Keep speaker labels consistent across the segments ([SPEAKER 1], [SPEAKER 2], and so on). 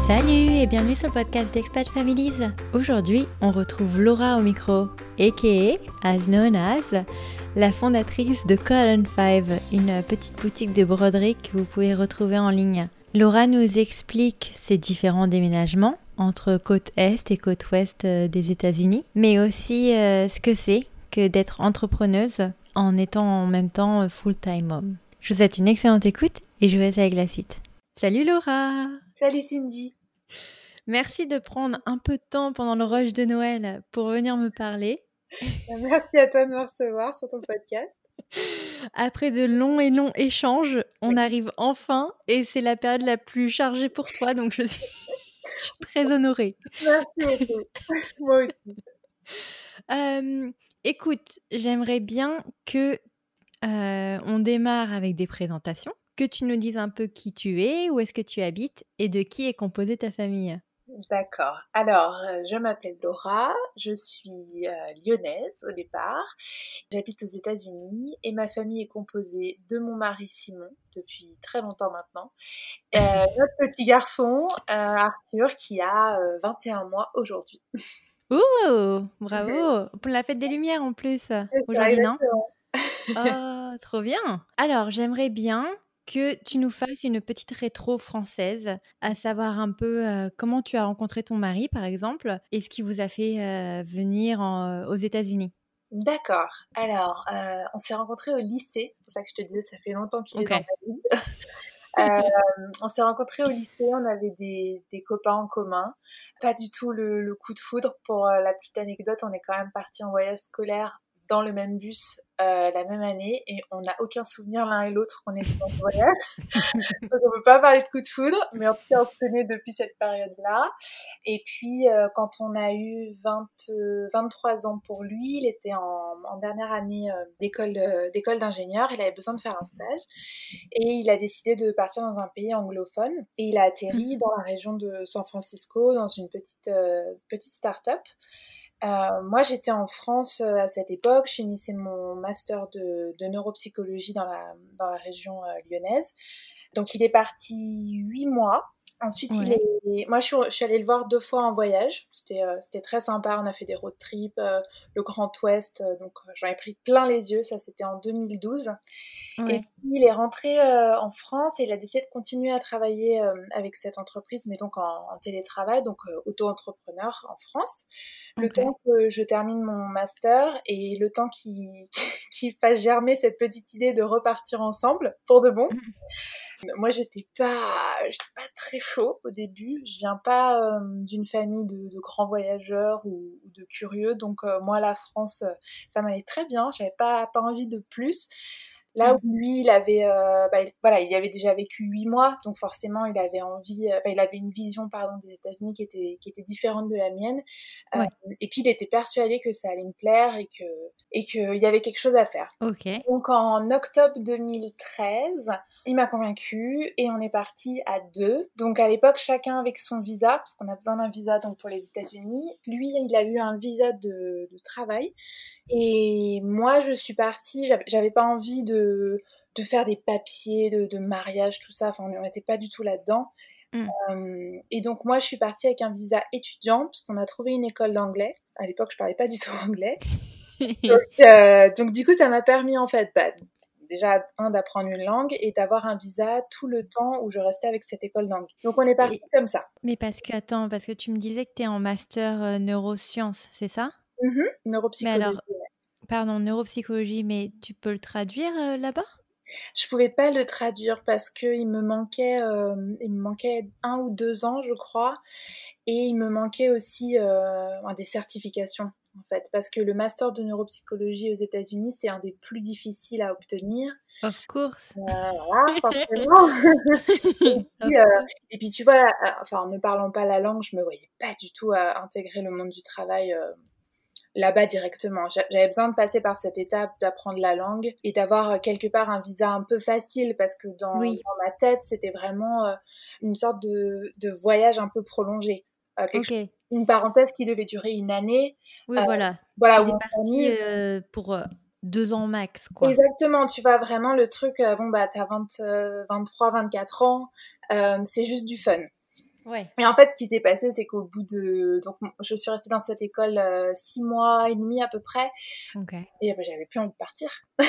[SPEAKER 1] Salut et bienvenue sur le podcast d'Expat Families. Aujourd'hui, on retrouve Laura au micro, aka, as known as, la fondatrice de Colon 5, une petite boutique de broderie que vous pouvez retrouver en ligne. Laura nous explique ses différents déménagements entre côte Est et côte Ouest des États-Unis, mais aussi ce que c'est que d'être entrepreneuse en étant en même temps full-time mom. Je vous souhaite une excellente écoute et je vous laisse avec la suite. Salut Laura!
[SPEAKER 2] Salut Cindy!
[SPEAKER 1] Merci de prendre un peu de temps pendant le rush de Noël pour venir me parler.
[SPEAKER 2] Merci à toi de me recevoir sur ton podcast.
[SPEAKER 1] Après de longs échanges, on arrive enfin et c'est la période la plus chargée pour toi, donc je suis très honorée.
[SPEAKER 2] Merci beaucoup. Moi aussi.
[SPEAKER 1] Écoute, j'aimerais bien que on démarre avec des présentations, que tu nous dises un peu qui tu es, où est-ce que tu habites et de qui est composée ta famille.
[SPEAKER 2] D'accord. Alors, je m'appelle Laura, je suis lyonnaise au départ. J'habite aux États-Unis et ma famille est composée de mon mari Simon depuis très longtemps maintenant. Notre petit garçon Arthur qui a 21 mois aujourd'hui.
[SPEAKER 1] Ouh, bravo! Pour la fête des Lumières en plus, aujourd'hui, non? Oh, trop bien! Alors, j'aimerais bien que tu nous fasses une petite rétro française, à savoir un peu comment tu as rencontré ton mari, par exemple, et ce qui vous a fait venir aux États-Unis.
[SPEAKER 2] D'accord. Alors, on s'est rencontrés au lycée. C'est pour ça que je te disais, ça fait longtemps qu'il est dans ma vie. On s'est rencontrés au lycée, on avait des copains en commun. Pas du tout le coup de foudre. Pour la petite anecdote, on est quand même partis en voyage scolaire dans le même bus la même année et on n'a aucun souvenir l'un et l'autre qu'on était dans le voyage. Donc on peut pas parler de coup de foudre, mais en tout cas on se connaît depuis cette période-là. Et puis quand on a eu 23 ans pour lui, il était en dernière année d'école d'ingénieur, il avait besoin de faire un stage et il a décidé de partir dans un pays anglophone et il a atterri dans la région de San Francisco dans une petite start-up. Moi, j'étais en France à cette époque. Je finissais mon master de neuropsychologie dans la région lyonnaise. Donc, il est parti 8 mois. Ensuite, moi, je suis allée le voir 2 fois en voyage. C'était très sympa. On a fait des road trips, le Grand Ouest. Donc, j'en ai pris plein les yeux. Ça, c'était en 2012.
[SPEAKER 1] Ouais.
[SPEAKER 2] Et puis, il est rentré en France et il a décidé de continuer à travailler avec cette entreprise, mais donc en télétravail, donc auto-entrepreneur en France. Le temps que je termine mon master et le temps qu'il fasse germer cette petite idée de repartir ensemble pour de bon. Moi, j'étais pas très chaud au début. Je viens pas d'une famille de grands voyageurs ou de curieux, donc moi, la France, ça m'allait très bien. J'avais pas envie de plus. Là où lui, il avait déjà vécu 8 mois, donc forcément, il avait une vision, des États-Unis qui était différente de la mienne.
[SPEAKER 1] Ouais.
[SPEAKER 2] Et puis, il était persuadé que ça allait me plaire et qu'il y avait quelque chose à faire. Donc, en octobre 2013, il m'a convaincue et on est partis à 2. Donc, à l'époque, chacun avec son visa, parce qu'on a besoin d'un visa donc pour les États-Unis. Lui, il a eu un visa de travail. Et moi, je suis partie, j'avais pas envie de faire des papiers, de mariage, tout ça. Enfin, on n'était pas du tout là-dedans. Et donc, moi, je suis partie avec un visa étudiant, parce qu'on a trouvé une école d'anglais. À l'époque, je parlais pas du tout anglais. Donc, du coup, ça m'a permis, en fait, déjà, d'apprendre une langue et d'avoir un visa tout le temps où je restais avec cette école d'anglais. Donc, on est parti comme ça.
[SPEAKER 1] Mais parce que tu me disais que tu es en master neurosciences, c'est ça?
[SPEAKER 2] Neuropsychologie.
[SPEAKER 1] Mais alors, pardon, neuropsychologie, mais tu peux le traduire là-bas?
[SPEAKER 2] Je pouvais pas le traduire parce que il me manquait 1 ou 2 ans, je crois, et il me manquait aussi des certifications, en fait, parce que le master de neuropsychologie aux États-Unis, c'est un des plus difficiles à obtenir.
[SPEAKER 1] Of course.
[SPEAKER 2] Voilà, forcément. Et puis tu vois, en ne parlant pas la langue, je me voyais pas du tout intégrer le monde du travail là-bas directement. J'avais besoin de passer par cette étape d'apprendre la langue et d'avoir quelque part un visa un peu facile parce que dans ma tête, c'était vraiment une sorte de voyage un peu prolongé. Une parenthèse qui devait durer 1 année.
[SPEAKER 1] Oui, voilà.
[SPEAKER 2] Voilà.
[SPEAKER 1] Tu es partie pour 2 ans max, quoi.
[SPEAKER 2] Exactement, tu vois vraiment le truc, t'as 23, 24 ans, c'est juste du fun.
[SPEAKER 1] Ouais.
[SPEAKER 2] Et en fait, ce qui s'est passé, c'est qu'au bout de... Donc, je suis restée dans cette école 6 mois et demi à peu près.
[SPEAKER 1] Ok.
[SPEAKER 2] Et j'avais plus envie de partir.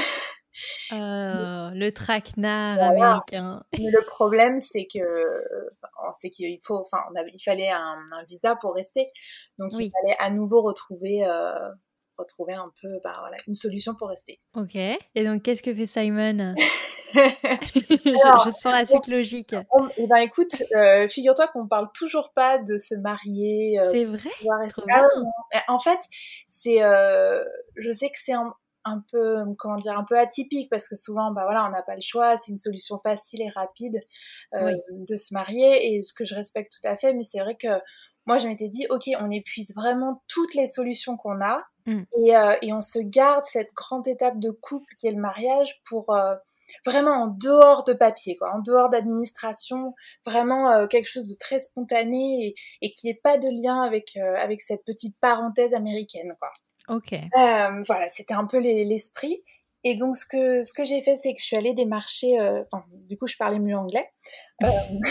[SPEAKER 1] Le traquenard
[SPEAKER 2] Voilà.
[SPEAKER 1] américain.
[SPEAKER 2] Mais le problème, c'est que il fallait un visa pour rester. Donc, il
[SPEAKER 1] Oui.
[SPEAKER 2] fallait à nouveau retrouver un peu une solution pour rester.
[SPEAKER 1] Ok. Et donc, qu'est-ce que fait Simon?
[SPEAKER 2] Alors,
[SPEAKER 1] Je sens la suite logique.
[SPEAKER 2] eh ben, écoute, figure-toi qu'on parle toujours pas de se marier,
[SPEAKER 1] C'est vrai?
[SPEAKER 2] pouvoir rester.
[SPEAKER 1] Trop
[SPEAKER 2] Ah
[SPEAKER 1] bien.
[SPEAKER 2] ouais, non. En fait, je sais que c'est un peu, comment dire, un peu atypique parce que souvent, bah voilà, on n'a pas le choix, c'est une solution facile et rapide
[SPEAKER 1] Oui.
[SPEAKER 2] de se marier, et ce que je respecte tout à fait, mais c'est vrai que moi, je m'étais dit, ok, on épuise vraiment toutes les solutions qu'on a,
[SPEAKER 1] Mm.
[SPEAKER 2] et on se garde cette grande étape de couple qui est le mariage pour vraiment en dehors de papier, quoi, en dehors d'administration, vraiment quelque chose de très spontané et qui n'ait pas de lien avec cette petite parenthèse américaine, quoi.
[SPEAKER 1] Ok.
[SPEAKER 2] Voilà, c'était un peu l'esprit. Et donc, ce que j'ai fait, c'est que je suis allée démarcher, du coup, je parlais mieux anglais euh,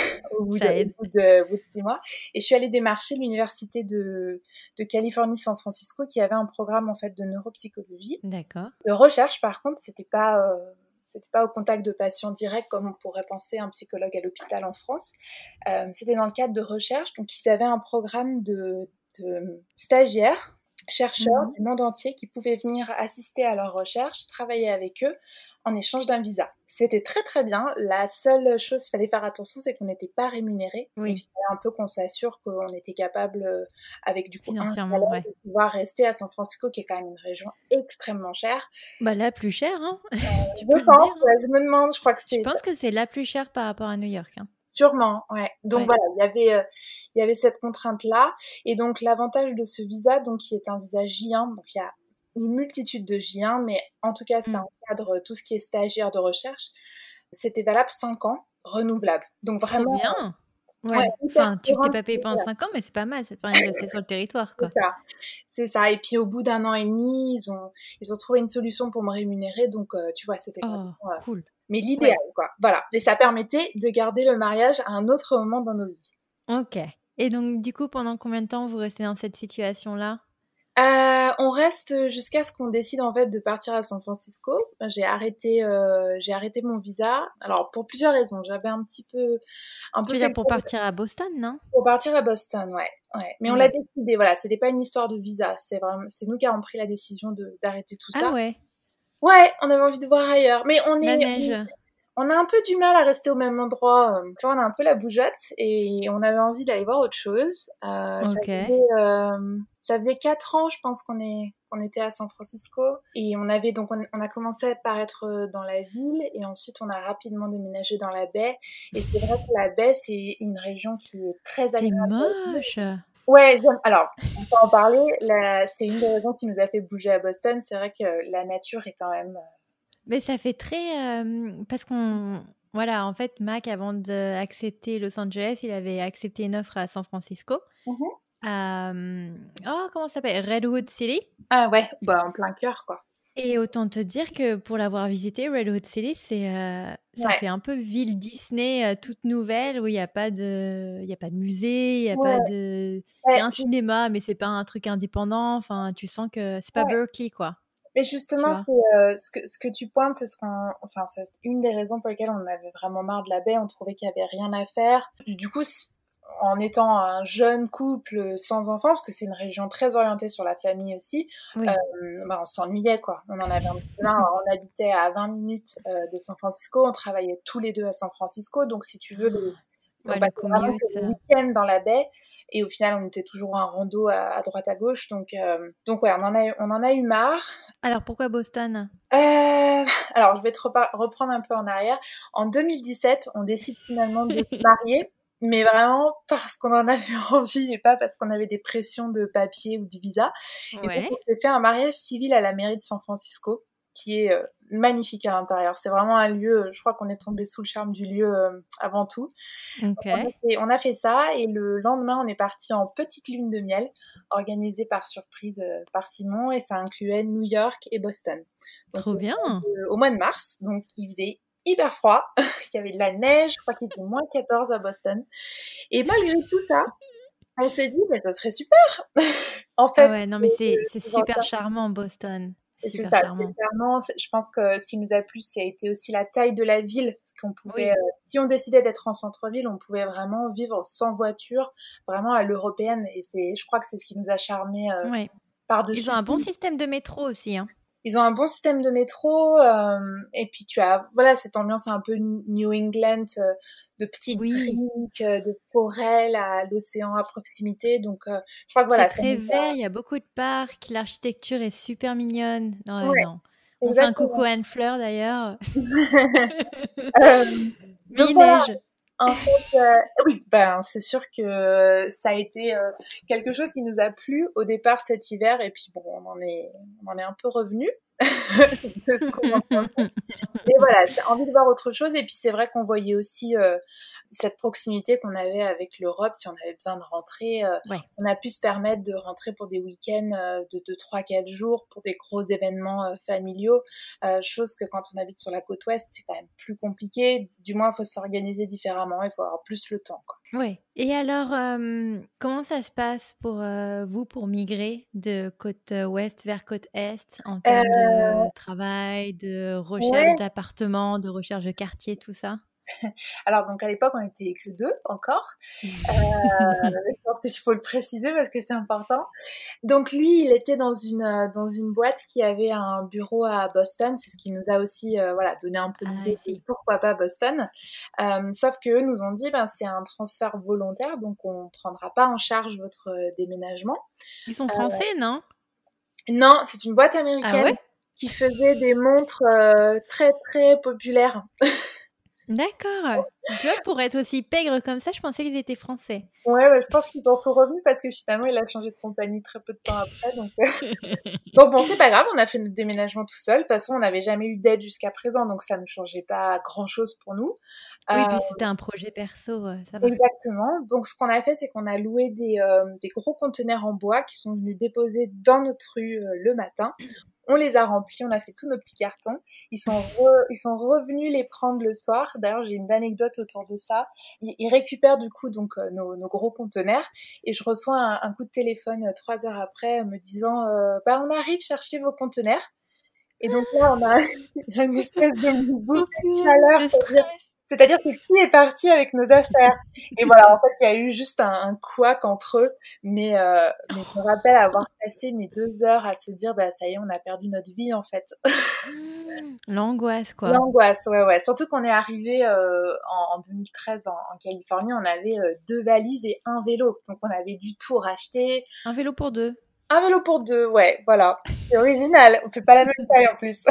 [SPEAKER 1] Ça aide.
[SPEAKER 2] au bout de 6 mois. Et je suis allée démarcher l'université de Californie San Francisco qui avait un programme, en fait, de neuropsychologie.
[SPEAKER 1] D'accord.
[SPEAKER 2] De recherche, par contre, c'était pas au contact de patients directs comme on pourrait penser un psychologue à l'hôpital en France. C'était dans le cadre de recherche. Donc, ils avaient un programme de stagiaires, chercheurs du monde entier qui pouvaient venir assister à leurs recherches, travailler avec eux en échange d'un visa. C'était très très bien. La seule chose qu'il fallait faire attention, c'est qu'on n'était pas rémunéré. Donc
[SPEAKER 1] Oui.
[SPEAKER 2] il fallait un peu qu'on s'assure qu'on était capable, avec du coup un
[SPEAKER 1] Financièrement,
[SPEAKER 2] salaire,
[SPEAKER 1] ouais.
[SPEAKER 2] de pouvoir rester à San Francisco, qui est quand même une région extrêmement chère.
[SPEAKER 1] Bah, la plus chère, hein. Tu
[SPEAKER 2] Je
[SPEAKER 1] peux le
[SPEAKER 2] pense,
[SPEAKER 1] dire, hein.
[SPEAKER 2] ouais, je me demande, je crois que
[SPEAKER 1] Je
[SPEAKER 2] c'est
[SPEAKER 1] pense que c'est la plus chère par rapport à New York, hein.
[SPEAKER 2] sûrement, ouais. Donc
[SPEAKER 1] Ouais.
[SPEAKER 2] voilà, il y avait cette contrainte-là. Et donc l'avantage de ce visa, donc qui est un visa J1, donc il y a une multitude de J1, mais en tout cas, ça encadre tout ce qui est stagiaire de recherche. C'était valable 5 ans, renouvelable. Donc
[SPEAKER 1] Trop
[SPEAKER 2] vraiment,
[SPEAKER 1] bien.
[SPEAKER 2] ouais,
[SPEAKER 1] Ouais.
[SPEAKER 2] hyper
[SPEAKER 1] Enfin, tu t'es
[SPEAKER 2] serein.
[SPEAKER 1] pas payé pendant 5 ans, mais c'est pas mal. Ça te permet de rester sur le territoire,
[SPEAKER 2] C'est
[SPEAKER 1] quoi.
[SPEAKER 2] ça, c'est ça. Et puis au bout d'un an et demi, ils ont trouvé une solution pour me rémunérer. Donc tu vois, c'était
[SPEAKER 1] Oh,
[SPEAKER 2] vraiment,
[SPEAKER 1] cool.
[SPEAKER 2] mais l'idéal,
[SPEAKER 1] Ouais.
[SPEAKER 2] quoi. Voilà. Et ça permettait de garder le mariage à un autre moment dans nos vies.
[SPEAKER 1] Ok. Et donc, du coup, pendant combien de temps vous restez dans cette situation-là?
[SPEAKER 2] On reste jusqu'à ce qu'on décide en fait de partir à San Francisco. J'ai arrêté mon visa. Alors pour plusieurs raisons. J'avais un
[SPEAKER 1] Tu
[SPEAKER 2] peu
[SPEAKER 1] veux
[SPEAKER 2] fait
[SPEAKER 1] dire
[SPEAKER 2] le
[SPEAKER 1] pour
[SPEAKER 2] tour
[SPEAKER 1] partir à Boston, non?
[SPEAKER 2] pour partir à Boston, ouais, ouais. Mais on l'a
[SPEAKER 1] Ouais.
[SPEAKER 2] décidé. Voilà, c'était pas une histoire de visa. C'est nous qui avons pris la décision d'arrêter tout
[SPEAKER 1] Ah
[SPEAKER 2] ça.
[SPEAKER 1] ouais.
[SPEAKER 2] Ouais, on avait envie de voir ailleurs. Mais
[SPEAKER 1] La neige.
[SPEAKER 2] on a un peu du mal à rester au même endroit. Tu vois, on a un peu la bougeotte et on avait envie d'aller voir autre chose.
[SPEAKER 1] Ok.
[SPEAKER 2] Ça faisait 4 ans, je pense, qu'on était à San Francisco. Et on a commencé par être dans la ville et ensuite on a rapidement déménagé dans la baie. Et c'est vrai que la baie, c'est une région qui est très
[SPEAKER 1] C'est
[SPEAKER 2] agréable à vivre.
[SPEAKER 1] moche.
[SPEAKER 2] Ouais, alors, on peut en parler. C'est une des raisons qui nous a fait bouger à Boston. C'est vrai que la nature est quand même...
[SPEAKER 1] Mais ça fait très... parce qu'on... Voilà, en fait, Mac, avant d'accepter Los Angeles, il avait accepté une offre à San Francisco. Oh, comment ça s'appelle? Redwood City.
[SPEAKER 2] Ah ouais, bah en plein cœur, quoi.
[SPEAKER 1] Et autant te dire que pour l'avoir visité, Redwood City, ça
[SPEAKER 2] Ouais,
[SPEAKER 1] fait un peu ville Disney toute nouvelle où il n'y a pas de musée, il y a pas
[SPEAKER 2] ouais,
[SPEAKER 1] de, il y
[SPEAKER 2] ouais,
[SPEAKER 1] a un cinéma, mais c'est pas un truc indépendant. Enfin, tu sens que c'est pas
[SPEAKER 2] ouais.
[SPEAKER 1] Berkeley, quoi.
[SPEAKER 2] Mais
[SPEAKER 1] Tu
[SPEAKER 2] justement,
[SPEAKER 1] vois?
[SPEAKER 2] c'est ce que tu pointes, c'est une des raisons pour lesquelles on avait vraiment marre de la baie. On trouvait qu'il y avait rien à faire. Du coup, en étant un jeune couple sans enfants, parce que c'est une région très orientée sur la famille aussi,
[SPEAKER 1] Oui.
[SPEAKER 2] on s'ennuyait, quoi. On en avait un petit peu marre. On habitait à 20 minutes de San Francisco. On travaillait tous les deux à San Francisco. Donc, si tu veux, on
[SPEAKER 1] Ouais, le
[SPEAKER 2] passait vraiment que
[SPEAKER 1] commute.
[SPEAKER 2] le week-end dans la baie. Et au final, on était toujours en rando à droite à gauche. Donc ouais, on en a eu marre.
[SPEAKER 1] Alors, pourquoi Boston?
[SPEAKER 2] Alors, je vais te reprendre un peu en arrière. En 2017, on décide finalement de se marier, mais vraiment parce qu'on en avait envie et pas parce qu'on avait des pressions de papier ou de visa. Et donc,
[SPEAKER 1] Ouais.
[SPEAKER 2] on s'est fait un mariage civil à la mairie de San Francisco, qui est magnifique à l'intérieur. C'est vraiment un lieu, je crois qu'on est tombé sous le charme du lieu avant tout.
[SPEAKER 1] Ok.
[SPEAKER 2] On a fait ça et le lendemain, on est parti en petite lune de miel organisée par surprise par Simon et ça incluait New York et Boston. Donc
[SPEAKER 1] Trop bien.
[SPEAKER 2] au mois de mars, donc il faisait hyper froid. Il y avait de la neige, je crois qu'il était -14 à Boston. Et malgré tout ça, on s'est dit, mais ça serait super. En
[SPEAKER 1] Ah
[SPEAKER 2] fait,
[SPEAKER 1] ouais, non, mais c'est super charmant, Boston.
[SPEAKER 2] c'est
[SPEAKER 1] Super
[SPEAKER 2] ça, c'est
[SPEAKER 1] charmant.
[SPEAKER 2] clairement, je pense que ce qui nous a plu, ça a été aussi la taille de la ville, parce qu'on pouvait,
[SPEAKER 1] Oui,
[SPEAKER 2] si on décidait d'être en centre-ville, on pouvait vraiment vivre sans voiture, vraiment à l'européenne. Et je crois que c'est ce qui nous a charmé
[SPEAKER 1] ouais. Ils ont
[SPEAKER 2] par-dessus
[SPEAKER 1] un bon
[SPEAKER 2] tout.
[SPEAKER 1] système de métro aussi, hein.
[SPEAKER 2] Ils ont un bon système de métro, et puis tu as voilà cette ambiance un peu New England, de petites
[SPEAKER 1] Oui,
[SPEAKER 2] briques, de forêts, l'océan à proximité. Donc je crois que
[SPEAKER 1] c'est
[SPEAKER 2] voilà, ça
[SPEAKER 1] très
[SPEAKER 2] nous
[SPEAKER 1] vert, il y a beaucoup de parcs, l'architecture est super mignonne. Non,
[SPEAKER 2] a...
[SPEAKER 1] ouais,
[SPEAKER 2] Ouais,
[SPEAKER 1] non. On fait un coucou
[SPEAKER 2] exactement.
[SPEAKER 1] à Anne-Fleur d'ailleurs.
[SPEAKER 2] Euh,
[SPEAKER 1] Mais
[SPEAKER 2] donc
[SPEAKER 1] il
[SPEAKER 2] voilà,
[SPEAKER 1] neige.
[SPEAKER 2] en fait, oui, ben c'est sûr que ça a été quelque chose qui nous a plu au départ cet hiver, et puis bon, on en est un peu revenu de ce qu'on en pensait. Mais voilà, j'ai envie de voir autre chose. Et puis c'est vrai qu'on voyait aussi cette proximité qu'on avait avec l'Europe. Si on avait besoin de rentrer,
[SPEAKER 1] Ouais.
[SPEAKER 2] on a pu se permettre de rentrer pour des week-ends de 3-4 jours pour des gros événements familiaux. Chose que quand on habite sur la côte ouest, c'est quand même plus compliqué. Du moins, il faut s'organiser différemment, il faut avoir plus le temps, quoi.
[SPEAKER 1] Ouais. Et alors, comment ça se passe pour vous pour migrer de côte ouest vers côte est en termes
[SPEAKER 2] Euh,
[SPEAKER 1] de travail, de recherche
[SPEAKER 2] ouais,
[SPEAKER 1] d'appartement, de recherche de quartier, tout ça?
[SPEAKER 2] alors donc à l'époque on était que deux encore. Je pense qu'il faut le préciser parce que c'est important. Donc lui, il était dans une boîte qui avait un bureau à Boston. C'est ce qui nous a aussi voilà, donné un peu
[SPEAKER 1] Ah,
[SPEAKER 2] l'idée de
[SPEAKER 1] si.
[SPEAKER 2] pourquoi pas Boston. Sauf qu'eux nous ont dit, ben, c'est un transfert volontaire, donc on ne prendra pas en charge votre déménagement.
[SPEAKER 1] Ils sont français, non?
[SPEAKER 2] Non, c'est une boîte
[SPEAKER 1] Ah
[SPEAKER 2] américaine
[SPEAKER 1] ouais?
[SPEAKER 2] qui faisait des montres très très populaires.
[SPEAKER 1] D'accord. Tu vois, pour être aussi pègre comme ça, je pensais qu'ils étaient français.
[SPEAKER 2] Ouais, je pense qu'ils en sont revenus parce que finalement il a changé de compagnie très peu de temps après. Donc, donc bon, c'est pas grave, on a fait notre déménagement tout seul. De toute façon, on n'avait jamais eu d'aide jusqu'à présent, donc ça ne changeait pas grand-chose pour nous.
[SPEAKER 1] Oui,
[SPEAKER 2] Euh,
[SPEAKER 1] puis c'était un projet perso, ça va.
[SPEAKER 2] exactement. Donc ce qu'on a fait, c'est qu'on a loué des gros conteneurs en bois qui sont venus déposer dans notre rue le matin. On les a remplis, on a fait tous nos petits cartons. Ils sont revenus les prendre le soir. D'ailleurs, j'ai une anecdote autour de ça. Ils récupèrent du coup donc nos gros conteneurs, et je reçois un coup de téléphone 3 heures après me disant bah on arrive chercher vos conteneurs. Et donc là, on a une espèce de
[SPEAKER 1] Oh
[SPEAKER 2] bouffée de
[SPEAKER 1] punaise,
[SPEAKER 2] chaleur,
[SPEAKER 1] le stress.
[SPEAKER 2] c'est-à-dire que qui est parti avec nos affaires? Et voilà, en fait, il y a eu juste un couac entre eux, mais je me rappelle avoir passé mes 2 heures à se dire, bah ça y est, on a perdu notre vie en fait.
[SPEAKER 1] L'angoisse, quoi.
[SPEAKER 2] L'angoisse, ouais, ouais. Surtout qu'on est arrivé en 2013 en Californie, on avait 2 valises et un vélo, donc on avait du tout racheté.
[SPEAKER 1] Un vélo pour deux.
[SPEAKER 2] Un vélo pour deux, ouais, voilà. C'est original, on fait pas la même taille en plus.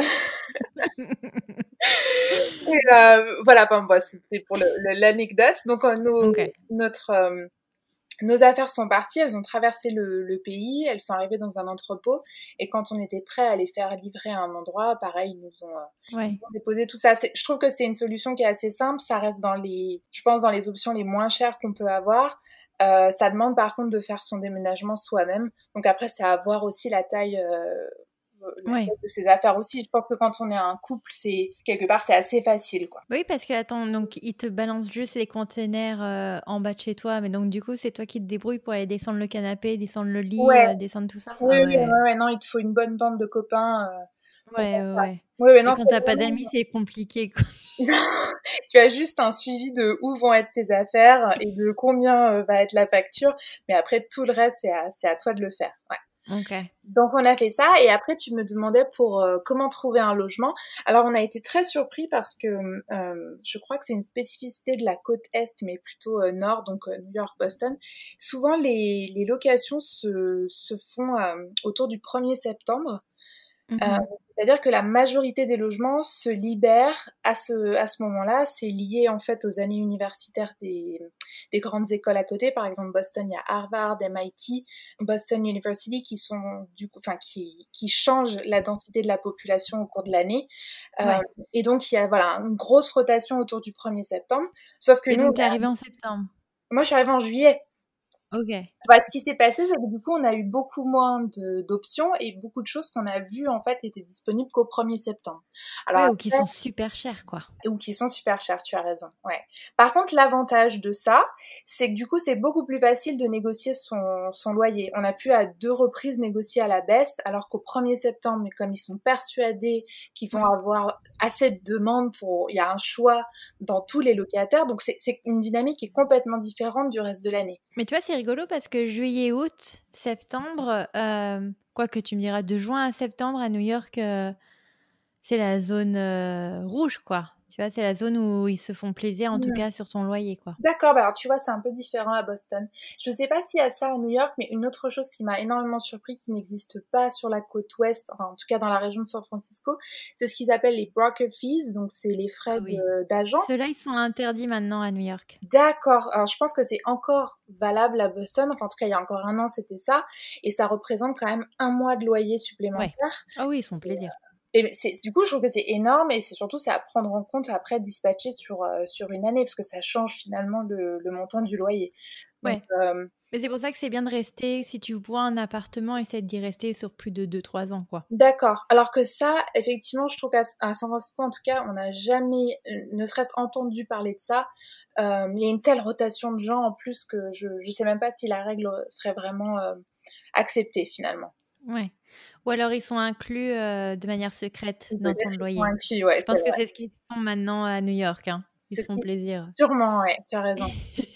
[SPEAKER 2] Et voilà, enfin, bon, c'était pour l'anecdote. Donc,
[SPEAKER 1] Ok.
[SPEAKER 2] nos affaires sont parties, elles ont traversé le pays, elles sont arrivées dans un entrepôt. Et quand on était prêt à les faire livrer à un endroit, pareil, ils
[SPEAKER 1] Ouais.
[SPEAKER 2] nous ont déposé tout ça. Je trouve que c'est une solution qui est assez simple. Ça reste je pense, dans les options les moins chères qu'on peut avoir. Ça demande par contre de faire son déménagement soi-même. Donc après, c'est à voir aussi la
[SPEAKER 1] Ouais.
[SPEAKER 2] taille de ses affaires aussi. Je pense que quand on est un couple, quelque part, c'est assez facile, quoi.
[SPEAKER 1] Oui, parce que, attends, donc ils te balancent juste les containers en bas de chez toi, mais donc du coup, c'est toi qui te débrouilles pour aller descendre le canapé, descendre le lit,
[SPEAKER 2] Ouais,
[SPEAKER 1] descendre tout ça?
[SPEAKER 2] oui,
[SPEAKER 1] Ah
[SPEAKER 2] oui,
[SPEAKER 1] ouais.
[SPEAKER 2] ouais, ouais, non, il te faut une bonne bande de copains pour
[SPEAKER 1] Ouais,
[SPEAKER 2] faire
[SPEAKER 1] ouais,
[SPEAKER 2] ça.
[SPEAKER 1] ouais.
[SPEAKER 2] Oui, oui,
[SPEAKER 1] Et
[SPEAKER 2] non,
[SPEAKER 1] quand
[SPEAKER 2] c'est
[SPEAKER 1] t'as pas
[SPEAKER 2] vraiment...
[SPEAKER 1] d'amis, c'est compliqué, quoi.
[SPEAKER 2] Tu as juste un suivi de où vont être tes affaires et de combien va être la facture, mais après, tout le reste, c'est à toi de le faire. Ouais.
[SPEAKER 1] Ok.
[SPEAKER 2] Donc on a fait ça, et après tu me demandais pour comment trouver un logement. Alors on a été très surpris parce que je crois que c'est une spécificité de la côte est, mais plutôt nord, donc New York, Boston. Souvent les locations se font autour du 1er septembre. Euh,
[SPEAKER 1] Mhm.
[SPEAKER 2] C'est-à-dire que la majorité des logements se libèrent à ce moment-là. C'est lié en fait aux années universitaires des grandes écoles à côté. Par exemple, Boston, il y a Harvard, MIT, Boston University qui sont du coup, enfin qui changent la densité de la population au cours de l'année. Euh,
[SPEAKER 1] Ouais.
[SPEAKER 2] et donc il y a voilà une grosse rotation autour du 1er septembre. Sauf que
[SPEAKER 1] Et
[SPEAKER 2] nous,
[SPEAKER 1] donc, t'es arrivée en septembre.
[SPEAKER 2] moi je suis arrivée en juillet.
[SPEAKER 1] Ok.
[SPEAKER 2] Bah, ce qui s'est passé, c'est que du coup, on a eu beaucoup moins d'options et beaucoup de choses qu'on a vues, en fait, étaient disponibles qu'au 1er septembre. Alors
[SPEAKER 1] Ouais, ou qui
[SPEAKER 2] après,
[SPEAKER 1] sont super chers, quoi.
[SPEAKER 2] ou qui sont super chères, tu as raison, ouais. Par contre, l'avantage de ça, c'est que du coup, c'est beaucoup plus facile de négocier son loyer. On a pu à 2 reprises négocier à la baisse, alors qu'au 1er septembre, mais comme ils sont persuadés qu'ils vont avoir assez de demandes il y a un choix dans tous les locataires, donc c'est une dynamique qui est complètement différente du reste de l'année.
[SPEAKER 1] Mais tu vois, c'est rigolo parce que juillet, août, septembre, quoi que tu me diras, de juin à septembre à New York, c'est la zone rouge, quoi. Tu vois, c'est la zone où ils se font plaisir, en tout cas, sur ton loyer, quoi.
[SPEAKER 2] D'accord, bah alors tu vois, c'est un peu différent à Boston. Je sais pas s'il y a ça à New York, mais une autre chose qui m'a énormément surpris, qui n'existe pas sur la côte ouest, enfin en tout cas dans la région de San Francisco, c'est ce qu'ils appellent les broker fees, donc c'est les
[SPEAKER 1] Ah
[SPEAKER 2] frais
[SPEAKER 1] oui.
[SPEAKER 2] d'agent.
[SPEAKER 1] Ceux-là, ils sont interdits maintenant à New York.
[SPEAKER 2] D'accord, alors je pense que c'est encore valable à Boston, enfin en tout cas il y a encore un an c'était ça, et ça représente quand même 1 mois de loyer
[SPEAKER 1] Ouais.
[SPEAKER 2] supplémentaire.
[SPEAKER 1] Ah oui, ils font plaisir.
[SPEAKER 2] Et du coup, je trouve que c'est énorme et c'est à prendre en compte après dispatcher sur une année parce que ça change finalement le montant du loyer. Donc,
[SPEAKER 1] Ouais. Mais c'est pour ça que c'est bien de rester, si tu vois un appartement, essaie d'y rester sur plus de 2-3 ans, quoi.
[SPEAKER 2] d'accord. Alors que ça, effectivement, je trouve qu'à San Francisco, en tout cas, on n'a jamais, ne serait-ce entendu parler de ça. Il y a une telle rotation de gens en plus que je sais même pas si la règle serait vraiment acceptée finalement.
[SPEAKER 1] Ouais. Ou alors ils sont inclus de manière secrète dans ton
[SPEAKER 2] Peut-être qu'ils sont
[SPEAKER 1] loyer.
[SPEAKER 2] inclus, ouais,
[SPEAKER 1] Je
[SPEAKER 2] c'est
[SPEAKER 1] pense que
[SPEAKER 2] vrai.
[SPEAKER 1] c'est ce qu'ils font maintenant à New York, hein. Ils
[SPEAKER 2] C'est
[SPEAKER 1] se font plaisir.
[SPEAKER 2] sûrement, ouais, tu as raison.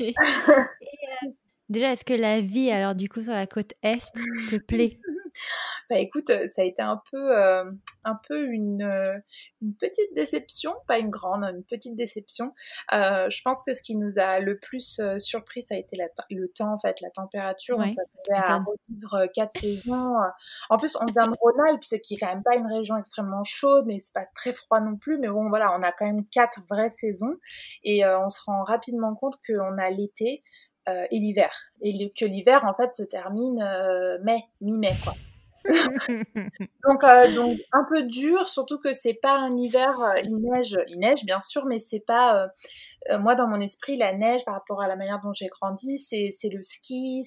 [SPEAKER 1] Déjà, est-ce que la vie, alors du coup, sur la côte Est, te plaît?
[SPEAKER 2] Bah écoute, ça a été un peu une petite déception, pas une grande, une petite déception. Je pense que ce qui nous a le plus surpris, ça a été le temps, en fait, la température. On
[SPEAKER 1] Ouais, tu
[SPEAKER 2] s'attendait à
[SPEAKER 1] m'étonnes.
[SPEAKER 2] revivre 4 saisons. En plus, on vient de Rhône-Alpes, c'est qui est quand même pas une région extrêmement chaude, mais c'est pas très froid non plus. Mais bon, voilà, on a quand même 4 vraies saisons et on se rend rapidement compte qu'on a l'été et l'hiver. Que l'hiver, en fait, se termine mi-mai, quoi. Donc un peu dur, surtout que c'est pas un hiver, il neige bien sûr, mais c'est pas, moi dans mon esprit la neige par rapport à la manière dont j'ai grandi, c'est le ski,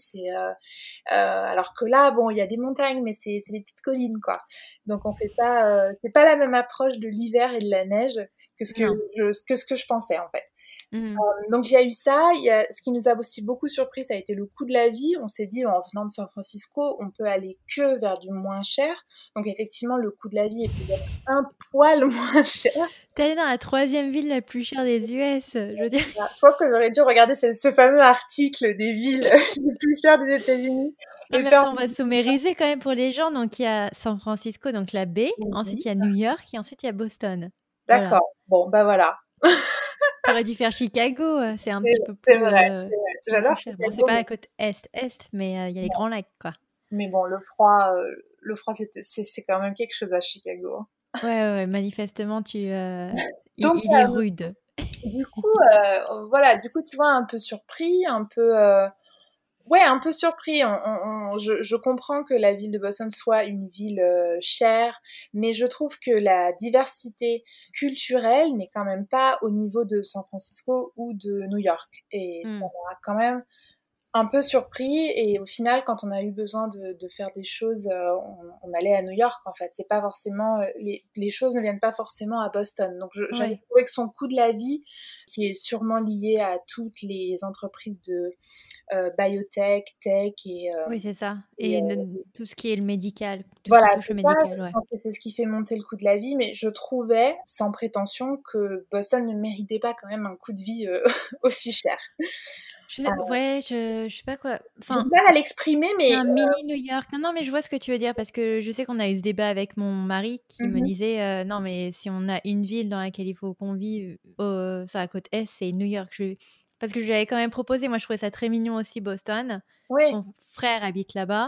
[SPEAKER 2] alors que là, bon, il y a des montagnes, mais c'est des petites collines quoi. Donc on fait pas, c'est pas la même approche de l'hiver et de la neige
[SPEAKER 1] Non.
[SPEAKER 2] que ce que je pensais en fait.
[SPEAKER 1] Mhm.
[SPEAKER 2] Donc il y a eu ça, ce qui nous a aussi beaucoup surpris, ça a été le coût de la vie. On s'est dit en venant de San Francisco, on peut aller que vers du moins cher. Donc effectivement, le coût de la vie est peut-être un poil moins cher.
[SPEAKER 1] T'es allée dans la 3e ville la plus chère des US, je veux dire.
[SPEAKER 2] Je pense que j'aurais dû regarder ce fameux article des villes les plus chères des États-Unis
[SPEAKER 1] Non
[SPEAKER 2] et
[SPEAKER 1] mais
[SPEAKER 2] faire.
[SPEAKER 1] attends, on va sommériser quand même pour les gens. Donc il y a San Francisco, donc la baie.
[SPEAKER 2] Mhm.
[SPEAKER 1] Ensuite il y a New York et ensuite il y a Boston. Voilà.
[SPEAKER 2] D'accord. Bon, bah voilà.
[SPEAKER 1] T'aurais dû faire Chicago, c'est un
[SPEAKER 2] C'est
[SPEAKER 1] petit peu
[SPEAKER 2] c'est
[SPEAKER 1] plus,
[SPEAKER 2] vrai, c'est vrai.
[SPEAKER 1] c'est un peu
[SPEAKER 2] J'adore
[SPEAKER 1] cher. Bon, c'est
[SPEAKER 2] Chicago,
[SPEAKER 1] pas la côte est, mais il y a les Grands Lacs, quoi.
[SPEAKER 2] mais bon, le froid, c'est quand même quelque chose à Chicago, hein.
[SPEAKER 1] Ouais, ouais, ouais, manifestement,
[SPEAKER 2] Donc,
[SPEAKER 1] il est rude.
[SPEAKER 2] du coup, voilà, du coup, tu vois, un peu surpris, ouais, un peu surpris. Je comprends que la ville de Boston soit une ville chère, mais je trouve que la diversité culturelle n'est quand même pas au niveau de San Francisco ou de New York. Et ça
[SPEAKER 1] Hmm.
[SPEAKER 2] m'a quand même un peu surpris et au final quand on a eu besoin de faire des choses on allait à New York en fait c'est pas forcément les choses ne viennent pas forcément à Boston donc j'avais
[SPEAKER 1] Ouais,
[SPEAKER 2] trouvé que son coût de la vie qui est sûrement lié à toutes les entreprises de biotech tech
[SPEAKER 1] oui, c'est ça.
[SPEAKER 2] et,
[SPEAKER 1] Et tout ce qui est le médical, tout ce
[SPEAKER 2] voilà
[SPEAKER 1] qui touche
[SPEAKER 2] c'est
[SPEAKER 1] au
[SPEAKER 2] ça
[SPEAKER 1] médical,
[SPEAKER 2] je
[SPEAKER 1] ouais.
[SPEAKER 2] pense que c'est ce qui fait monter le coût de la vie mais je trouvais sans prétention que Boston ne méritait pas quand même un coût de vie aussi cher.
[SPEAKER 1] Ouais, je sais pas quoi.
[SPEAKER 2] J'ai du
[SPEAKER 1] Enfin,
[SPEAKER 2] mal à l'exprimer
[SPEAKER 1] c'est
[SPEAKER 2] mais
[SPEAKER 1] un mini New York. Non, non, mais je vois ce que tu veux dire parce que je sais qu'on a eu ce débat avec mon mari qui me
[SPEAKER 2] mhm.
[SPEAKER 1] disait non, mais si on a une ville dans laquelle il faut qu'on vive sur la côte Est, c'est New York. Parce que je lui avais quand même proposé, moi je trouvais ça très mignon aussi, Boston.
[SPEAKER 2] Oui.
[SPEAKER 1] Son frère habite là-bas.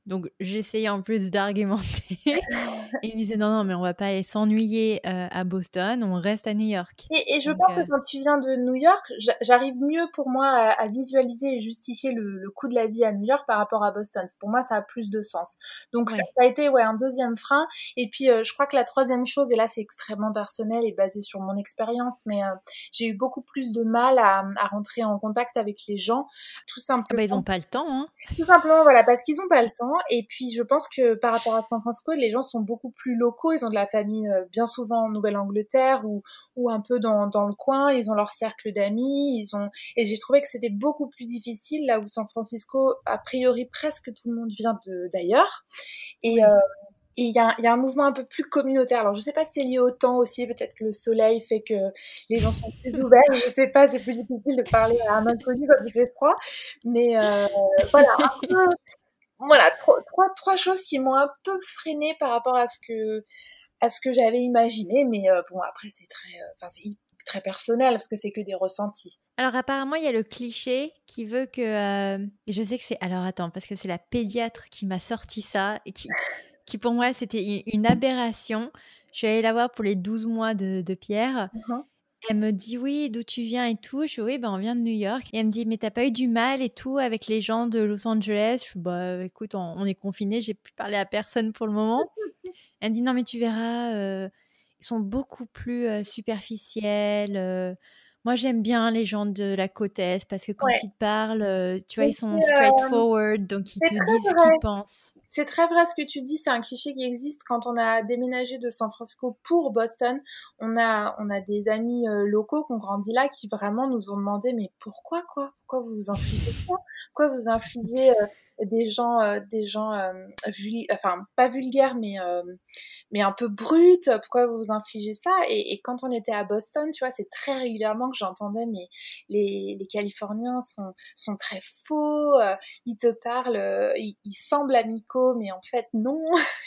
[SPEAKER 1] Donc, j'essayais en plus d'argumenter. Et il me disait, non, non, mais on va pas aller s'ennuyer à Boston, on reste à New York.
[SPEAKER 2] Et je
[SPEAKER 1] Donc,
[SPEAKER 2] pense que quand tu viens de New York, j'arrive mieux pour moi à visualiser et justifier le coût de la vie à New York par rapport à Boston. Pour moi, ça a plus de sens. Donc ça
[SPEAKER 1] ouais.
[SPEAKER 2] a été un deuxième frein. Et puis je crois que la troisième chose, et là c'est extrêmement personnel et basé sur mon expérience, mais j'ai eu beaucoup plus de mal à rentrer en contact avec les gens, tout
[SPEAKER 1] Ah bah, ils
[SPEAKER 2] simplement.
[SPEAKER 1] ont pas le temps, hein.
[SPEAKER 2] Tout simplement, voilà, parce qu'ils n'ont pas le temps. Et puis, je pense que par rapport à San Francisco, les gens sont beaucoup plus locaux. Ils ont de la famille bien souvent en Nouvelle-Angleterre ou un peu dans le coin. Ils ont leur cercle d'amis. Et j'ai trouvé que c'était beaucoup plus difficile là où San Francisco, a priori, presque tout le monde vient d'ailleurs. Et
[SPEAKER 1] Oui.
[SPEAKER 2] et il y a un mouvement un peu plus communautaire. Alors, je sais pas si c'est lié au temps aussi. Peut-être que le soleil fait que les gens sont plus ouverts. Je sais pas, c'est plus difficile de parler à un inconnu quand il fait froid. Mais voilà, un peu, voilà, trois choses qui m'ont un peu freinée par rapport à ce que j'avais imaginé. Mais bon, après, c'est très personnel parce que c'est que des ressentis.
[SPEAKER 1] Alors apparemment, il y a le cliché qui veut que... et je sais que c'est... Alors attends, parce que c'est la pédiatre qui m'a sorti ça, et qui pour moi, c'était une aberration. Je suis allée la voir pour les 12 mois de Pierre.
[SPEAKER 2] Mhm.
[SPEAKER 1] Elle me dit, oui, d'où tu viens et tout. Je fais, oui, ben, on vient de New York. Et elle me dit, mais t'as pas eu du mal et tout avec les gens de Los Angeles? Je suis, bah écoute, on est confinés, j'ai plus parlé à personne pour le moment. Elle me dit, non, mais tu verras, ils sont beaucoup plus superficiels. Moi, j'aime bien les gens de la côte Est parce que quand
[SPEAKER 2] Ouais.
[SPEAKER 1] ils te parlent, tu vois,
[SPEAKER 2] Mais
[SPEAKER 1] ils sont straightforward, donc ils
[SPEAKER 2] c'est
[SPEAKER 1] te
[SPEAKER 2] très
[SPEAKER 1] disent ce
[SPEAKER 2] vrai.
[SPEAKER 1] qu'ils pensent.
[SPEAKER 2] C'est très vrai ce que tu dis, c'est un cliché qui existe. Quand on a déménagé de San Francisco pour Boston, on a des amis locaux qui ont grandi là qui vraiment nous ont demandé mais pourquoi quoi? Pourquoi vous vous infligez ça? Pourquoi vous infligez enfin pas vulgaires mais un peu brutes? Pourquoi vous vous infligez ça? Et quand on était à Boston, tu vois, c'est très régulièrement que j'entendais mais les Californiens sont très faux. Ils te parlent, ils semblent amicaux, mais en fait non.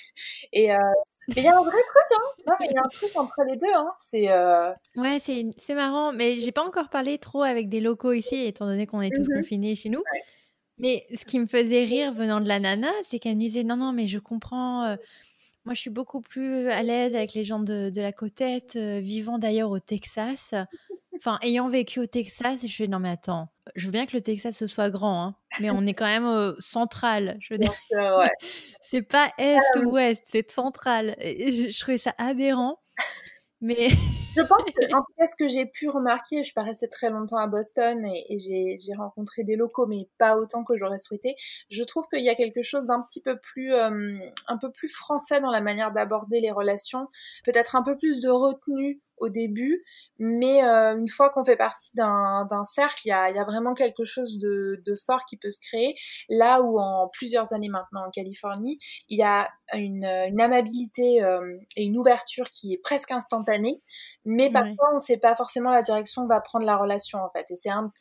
[SPEAKER 2] Et mais il y a un vrai truc, hein. Non, mais il y a un truc entre les deux, hein.
[SPEAKER 1] Ouais, c'est marrant, mais j'ai pas encore parlé trop avec des locaux ici, étant donné qu'on est tous
[SPEAKER 2] Mhm.
[SPEAKER 1] confinés chez nous.
[SPEAKER 2] Ouais.
[SPEAKER 1] Mais ce qui me faisait rire venant de la nana, c'est qu'elle me disait non, non, mais je comprends. Moi, je suis beaucoup plus à l'aise avec les gens de la côte Est, vivant d'ailleurs au Texas. Enfin, ayant vécu au Texas, je fais non, mais attends, je veux bien que le Texas ce soit grand, hein, mais on est quand même central. Je veux dire,
[SPEAKER 2] Donc, ouais.
[SPEAKER 1] c'est pas Est ou Ouest, c'est central. Et je trouvais ça aberrant, mais
[SPEAKER 2] Je pense que, en tout cas, ce que j'ai pu remarquer, je suis pas restée très longtemps à Boston et j'ai rencontré des locaux, mais pas autant que j'aurais souhaité. Je trouve qu'il y a quelque chose d'un petit peu plus, un peu plus français dans la manière d'aborder les relations, peut-être un peu plus de retenue au début, mais une fois qu'on fait partie d'un cercle, il y a vraiment quelque chose de fort qui peut se créer. Là où en plusieurs années maintenant en Californie, il y a une amabilité et une ouverture qui est presque instantanée, mais
[SPEAKER 1] ouais,
[SPEAKER 2] parfois on sait pas forcément la direction que va prendre la relation en fait, et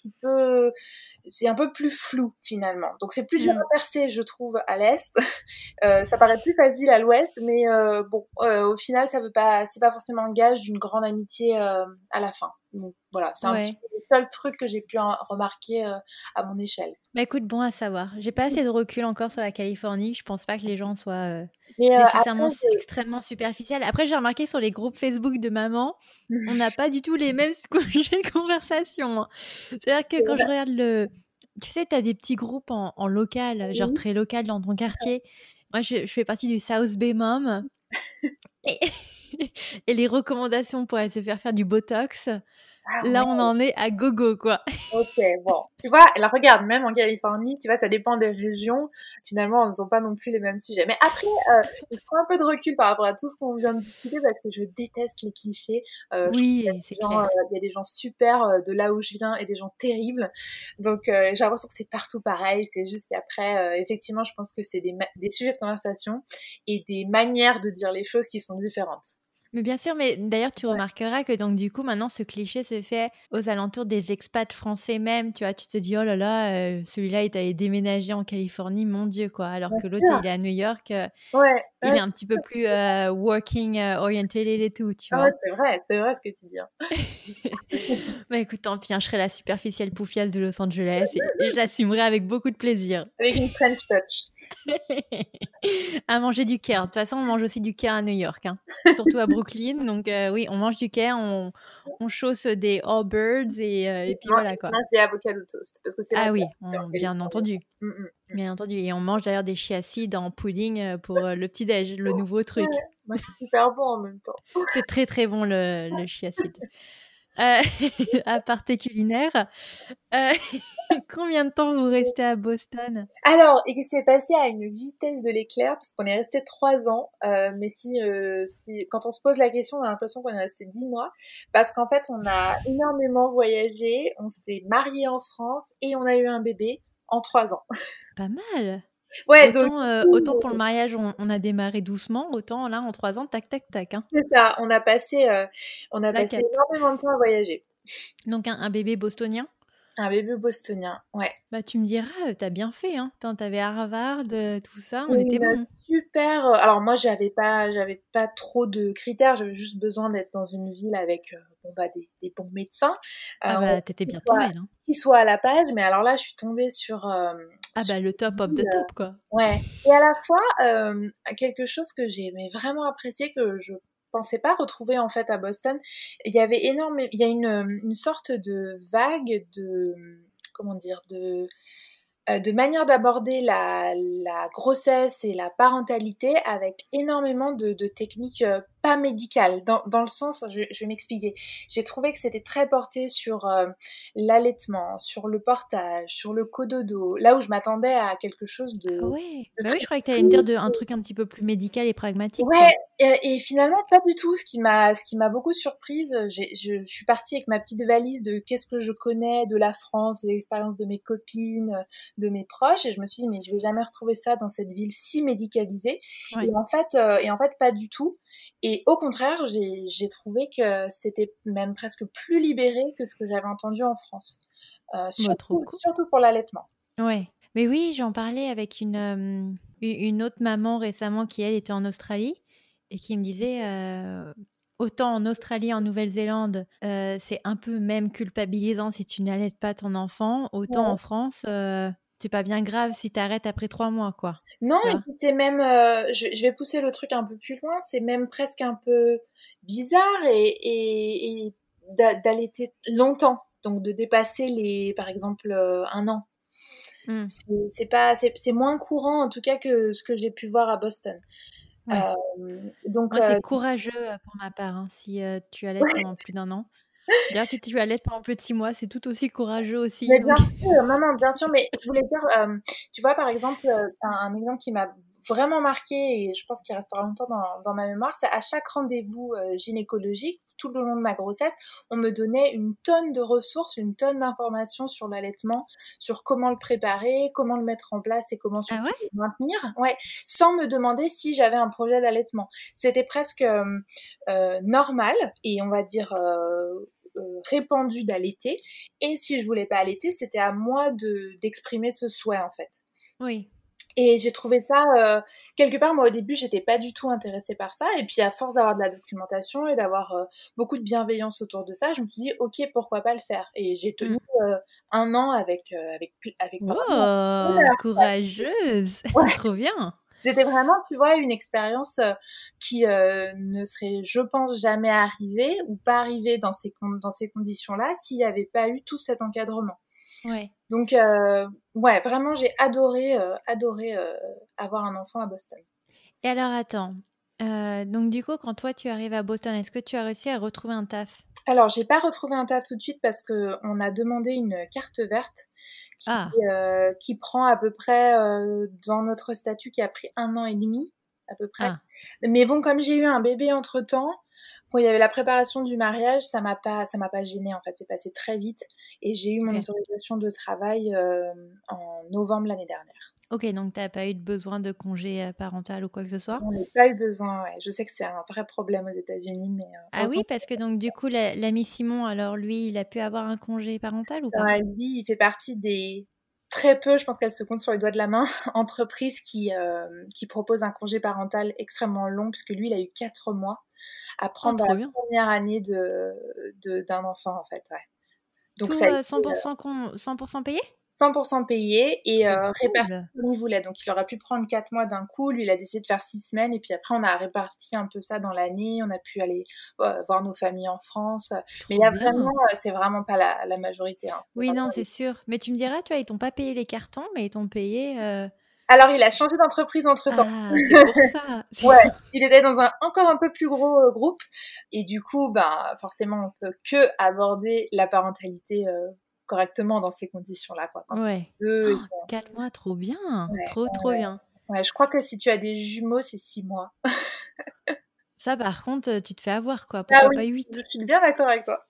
[SPEAKER 2] c'est un peu plus flou finalement. Donc c'est plus dur
[SPEAKER 1] mm,
[SPEAKER 2] à percer, je trouve, à l'est. Ça paraît plus facile à l'ouest, mais bon, au final c'est pas forcément un gage d'une grande amitié à la fin. Donc voilà, c'est un petit
[SPEAKER 1] ouais.
[SPEAKER 2] peu le seul truc que j'ai pu remarquer à mon échelle.
[SPEAKER 1] Bah écoute, bon à savoir. J'ai pas assez de recul encore sur la Californie. Je pense pas que les gens soient
[SPEAKER 2] Mais
[SPEAKER 1] nécessairement
[SPEAKER 2] après,
[SPEAKER 1] extrêmement superficiels. Après, j'ai remarqué sur les groupes Facebook de maman, on n'a pas du tout les mêmes sujets de conversation, hein. C'est-à-dire que quand je regarde tu sais, tu as des petits groupes en local, genre
[SPEAKER 2] oui.
[SPEAKER 1] très local dans ton quartier. Moi, je fais partie du South Bay Mom. Et, et les recommandations pour aller se faire du Botox,
[SPEAKER 2] Ah
[SPEAKER 1] là,
[SPEAKER 2] ouais.
[SPEAKER 1] on en est à gogo, quoi.
[SPEAKER 2] Ok, bon. Tu vois, alors regarde, même en Californie, tu vois, ça dépend des régions. Finalement, ils n'ont pas non plus les mêmes sujets. Mais après, je prends un peu de recul par rapport à tout ce qu'on vient de discuter parce que je déteste les clichés. Je trouve
[SPEAKER 1] Oui, c'est clair.
[SPEAKER 2] il y a des gens super de là où je viens et des gens terribles. Donc, j'ai l'impression que c'est partout pareil. C'est juste qu'après, effectivement, je pense que c'est des sujets de conversation et des manières de dire les choses qui sont différentes.
[SPEAKER 1] Mais bien sûr, mais d'ailleurs, tu
[SPEAKER 2] Ouais.
[SPEAKER 1] remarqueras que donc du coup, maintenant, ce cliché se fait aux alentours des expats français même. Tu vois, tu te dis, oh là là, celui-là, il est allé déménager en Californie, mon Dieu, quoi. Alors
[SPEAKER 2] Bien
[SPEAKER 1] que l'autre,
[SPEAKER 2] sûr.
[SPEAKER 1] il est à New York,
[SPEAKER 2] Ouais.
[SPEAKER 1] il
[SPEAKER 2] Ouais,
[SPEAKER 1] est un petit peu plus working oriented et tout, tu
[SPEAKER 2] ah ouais,
[SPEAKER 1] vois.
[SPEAKER 2] c'est vrai ce que tu dis, hein.
[SPEAKER 1] Bah écoute, tant pis, hein, je serai la superficielle poufiasse de Los Angeles et je l'assumerai avec beaucoup de plaisir.
[SPEAKER 2] Avec une French touch.
[SPEAKER 1] À manger du kale. De toute façon, on mange aussi du kale à New York, hein. Surtout à Brooklyn. Donc oui, on mange du kale, on chausse des Allbirds et puis voilà quoi.
[SPEAKER 2] On mange des avocado toast parce que c'est la
[SPEAKER 1] Ah oui,
[SPEAKER 2] base en
[SPEAKER 1] bien
[SPEAKER 2] Californie.
[SPEAKER 1] entendu. Bien entendu. Et on mange d'ailleurs des chia seeds en pudding pour le petit-déj, le nouveau truc.
[SPEAKER 2] Ouais, bah, c'est super bon en même temps.
[SPEAKER 1] C'est très très bon le chia seed. Euh, aparté culinaire, euh, combien de temps vous restez à Boston?
[SPEAKER 2] Alors, et que c'est passé à une vitesse de l'éclair parce qu'on est resté 3 ans. Mais quand on se pose la question, on a l'impression qu'on est resté 10 mois parce qu'en fait, on a énormément voyagé. On s'est marié en France et on a eu un bébé en 3 ans.
[SPEAKER 1] Pas mal.
[SPEAKER 2] Ouais, donc
[SPEAKER 1] Autant pour le mariage, on a démarré doucement, autant là, en 3 ans, tac, tac, tac. Hein.
[SPEAKER 2] c'est ça. On a passé
[SPEAKER 1] La quête.
[SPEAKER 2] énormément de temps à voyager.
[SPEAKER 1] Donc un bébé bostonien.
[SPEAKER 2] Un bébé bostonien, ouais.
[SPEAKER 1] Bah tu me diras, t'as bien fait, hein. T'avais Harvard, tout ça, on
[SPEAKER 2] C'est
[SPEAKER 1] était
[SPEAKER 2] une
[SPEAKER 1] bon.
[SPEAKER 2] super. Alors moi, j'avais pas trop de critères. J'avais juste besoin d'être dans une ville avec des bons médecins.
[SPEAKER 1] Ah bah t'étais
[SPEAKER 2] Qui
[SPEAKER 1] bien
[SPEAKER 2] soient,
[SPEAKER 1] tombée là.
[SPEAKER 2] qui soient à la page. Mais alors là, je suis tombée sur.
[SPEAKER 1] Ah bah le top of
[SPEAKER 2] une
[SPEAKER 1] the
[SPEAKER 2] ville,
[SPEAKER 1] top quoi.
[SPEAKER 2] ouais. Et à la fois quelque chose que j'ai aimé vraiment apprécier que je pensais pas retrouver en fait à Boston. Il y a une sorte de vague de comment dire de manière d'aborder la grossesse et la parentalité avec énormément de techniques pas médicales, dans le sens, je vais m'expliquer. J'ai trouvé que c'était très porté sur l'allaitement, sur le portage, sur le cododo, là où je m'attendais à quelque chose
[SPEAKER 1] Ah ouais.
[SPEAKER 2] de
[SPEAKER 1] Bah oui,
[SPEAKER 2] très
[SPEAKER 1] je croyais que t'allais me dire un truc un petit peu plus médical et pragmatique
[SPEAKER 2] Ouais,
[SPEAKER 1] quoi.
[SPEAKER 2] et finalement pas du tout. Ce qui m'a beaucoup surprise, je suis partie avec ma petite valise de qu'est-ce que je connais de la France, des expériences de mes copines, de mes proches, et je me suis dit mais je vais jamais retrouver ça dans cette ville si médicalisée.
[SPEAKER 1] Ouais.
[SPEAKER 2] Et en fait pas du tout. Et au contraire, j'ai trouvé que c'était même presque plus libéré que ce que j'avais entendu en France.
[SPEAKER 1] Bah trop
[SPEAKER 2] Surtout,
[SPEAKER 1] cool.
[SPEAKER 2] surtout pour l'allaitement.
[SPEAKER 1] Ouais. Mais oui, j'en parlais avec une autre maman récemment qui, elle, était en Australie et qui me disait, autant en Australie, en Nouvelle-Zélande, c'est un peu même culpabilisant si tu n'allaites pas ton enfant, autant en
[SPEAKER 2] Ouais.
[SPEAKER 1] France, c'est pas bien grave si t'arrêtes après 3 mois, quoi.
[SPEAKER 2] Non,
[SPEAKER 1] Tu
[SPEAKER 2] et
[SPEAKER 1] vois?
[SPEAKER 2] puis c'est même, je vais pousser le truc un peu plus loin, c'est même presque un peu bizarre et d'allaiter longtemps, donc de dépasser par exemple, 1 an.
[SPEAKER 1] Mm.
[SPEAKER 2] C'est moins courant en tout cas que ce que j'ai pu voir à Boston.
[SPEAKER 1] Ouais.
[SPEAKER 2] Donc
[SPEAKER 1] Moi, c'est courageux pour ma part, hein, si tu allaites pendant plus d'un an. D'ailleurs, si tu allaites pendant plus de 6 mois, c'est tout aussi courageux aussi.
[SPEAKER 2] Mais
[SPEAKER 1] Donc...
[SPEAKER 2] bien sûr, non, non, bien sûr, mais je voulais dire, tu vois, par exemple, un exemple qui m'a vraiment marqué et je pense qu'il restera longtemps dans ma mémoire, c'est à chaque rendez-vous gynécologique, tout le long de ma grossesse, on me donnait une tonne de ressources, une tonne d'informations sur l'allaitement, sur comment le préparer, comment le mettre en place et comment
[SPEAKER 1] Ah
[SPEAKER 2] surtout
[SPEAKER 1] ouais?
[SPEAKER 2] le maintenir, ouais, sans me demander si j'avais un projet d'allaitement. C'était presque normal et on va dire répandu d'allaiter. Et si je voulais pas allaiter, c'était à moi d'exprimer ce souhait en fait.
[SPEAKER 1] Oui.
[SPEAKER 2] Et j'ai trouvé ça quelque part. Moi au début, j'étais pas du tout intéressée par ça. Et puis à force d'avoir de la documentation et d'avoir beaucoup de bienveillance autour de ça, je me suis dit ok, pourquoi pas le faire. Et j'ai tenu
[SPEAKER 1] Mm.
[SPEAKER 2] 1 an avec vraiment.
[SPEAKER 1] Wow, courageuse!
[SPEAKER 2] Ouais.
[SPEAKER 1] Trop bien!
[SPEAKER 2] C'était vraiment, tu vois, une expérience qui ne serait, je pense, jamais arrivée ou pas arrivée dans ces conditions-là s'il n'y avait pas eu tout cet encadrement.
[SPEAKER 1] Ouais.
[SPEAKER 2] Donc, ouais, vraiment, j'ai adoré avoir un enfant à Boston.
[SPEAKER 1] Et alors, attends. Donc, du coup, quand toi, tu arrives à Boston, est-ce que tu as réussi à retrouver un taf?
[SPEAKER 2] Alors, j'ai pas retrouvé un taf tout de suite parce que on a demandé une carte verte qui,
[SPEAKER 1] Ah,
[SPEAKER 2] qui prend à peu près, dans notre statut, qui a pris 1 an et demi, à peu près.
[SPEAKER 1] ah,
[SPEAKER 2] Mais bon, comme j'ai eu un bébé entre-temps, quand il y avait la préparation du mariage, ça m'a pas gênée en fait, c'est passé très vite et j'ai eu mon
[SPEAKER 1] ok.
[SPEAKER 2] autorisation de travail en novembre l'année dernière.
[SPEAKER 1] Ok, donc t'as pas eu de besoin de congé parental ou quoi que ce soit?
[SPEAKER 2] J'en ai pas eu besoin, ouais. Je sais que c'est un vrai problème aux États-Unis, mais
[SPEAKER 1] Ah oui,
[SPEAKER 2] heureusement,
[SPEAKER 1] parce que donc, du coup, l'ami Simon, alors lui, il a pu avoir un congé parental ou pas?
[SPEAKER 2] lui, il fait partie des très peu, je pense qu'elle se compte sur les doigts de la main, entreprises qui proposent un congé parental extrêmement long, puisque lui, il a eu 4 mois. apprendre
[SPEAKER 1] trop
[SPEAKER 2] la
[SPEAKER 1] bien.
[SPEAKER 2] première année d'un enfant, en fait, ouais. Donc
[SPEAKER 1] Tout
[SPEAKER 2] ça a été
[SPEAKER 1] 100% payé?
[SPEAKER 2] 100% payé et
[SPEAKER 1] Trop
[SPEAKER 2] réparti
[SPEAKER 1] cool.
[SPEAKER 2] comme il voulait. Donc il aurait pu prendre 4 mois d'un coup. Lui, il a décidé de faire 6 semaines et puis après, on a réparti un peu ça dans l'année. On a pu aller voir nos familles en France. Mais il y
[SPEAKER 1] Trop
[SPEAKER 2] a vraiment,
[SPEAKER 1] bien.
[SPEAKER 2] c'est vraiment pas la majorité. Hein.
[SPEAKER 1] Oui, non, c'est sûr. Mais tu me diras, tu vois, ils t'ont pas payé les cartons, mais ils t'ont payé.
[SPEAKER 2] Alors, il a changé d'entreprise entre-temps.
[SPEAKER 1] Ah, c'est pour ça.
[SPEAKER 2] Ouais, il était dans encore un peu plus gros groupe. Et du coup, ben, forcément, on peut que aborder la parentalité correctement dans ces conditions-là, quoi. Quand on est
[SPEAKER 1] Ouais.
[SPEAKER 2] deux,
[SPEAKER 1] Oh, 4 mois, trop bien.
[SPEAKER 2] ouais,
[SPEAKER 1] Trop, trop
[SPEAKER 2] ouais.
[SPEAKER 1] bien.
[SPEAKER 2] Ouais, je crois que si tu as des jumeaux, c'est 6 mois.
[SPEAKER 1] Ça, par contre, tu te fais avoir, quoi.
[SPEAKER 2] Ah
[SPEAKER 1] Pourquoi
[SPEAKER 2] oui,
[SPEAKER 1] pas
[SPEAKER 2] je
[SPEAKER 1] 8?
[SPEAKER 2] suis bien d'accord avec toi.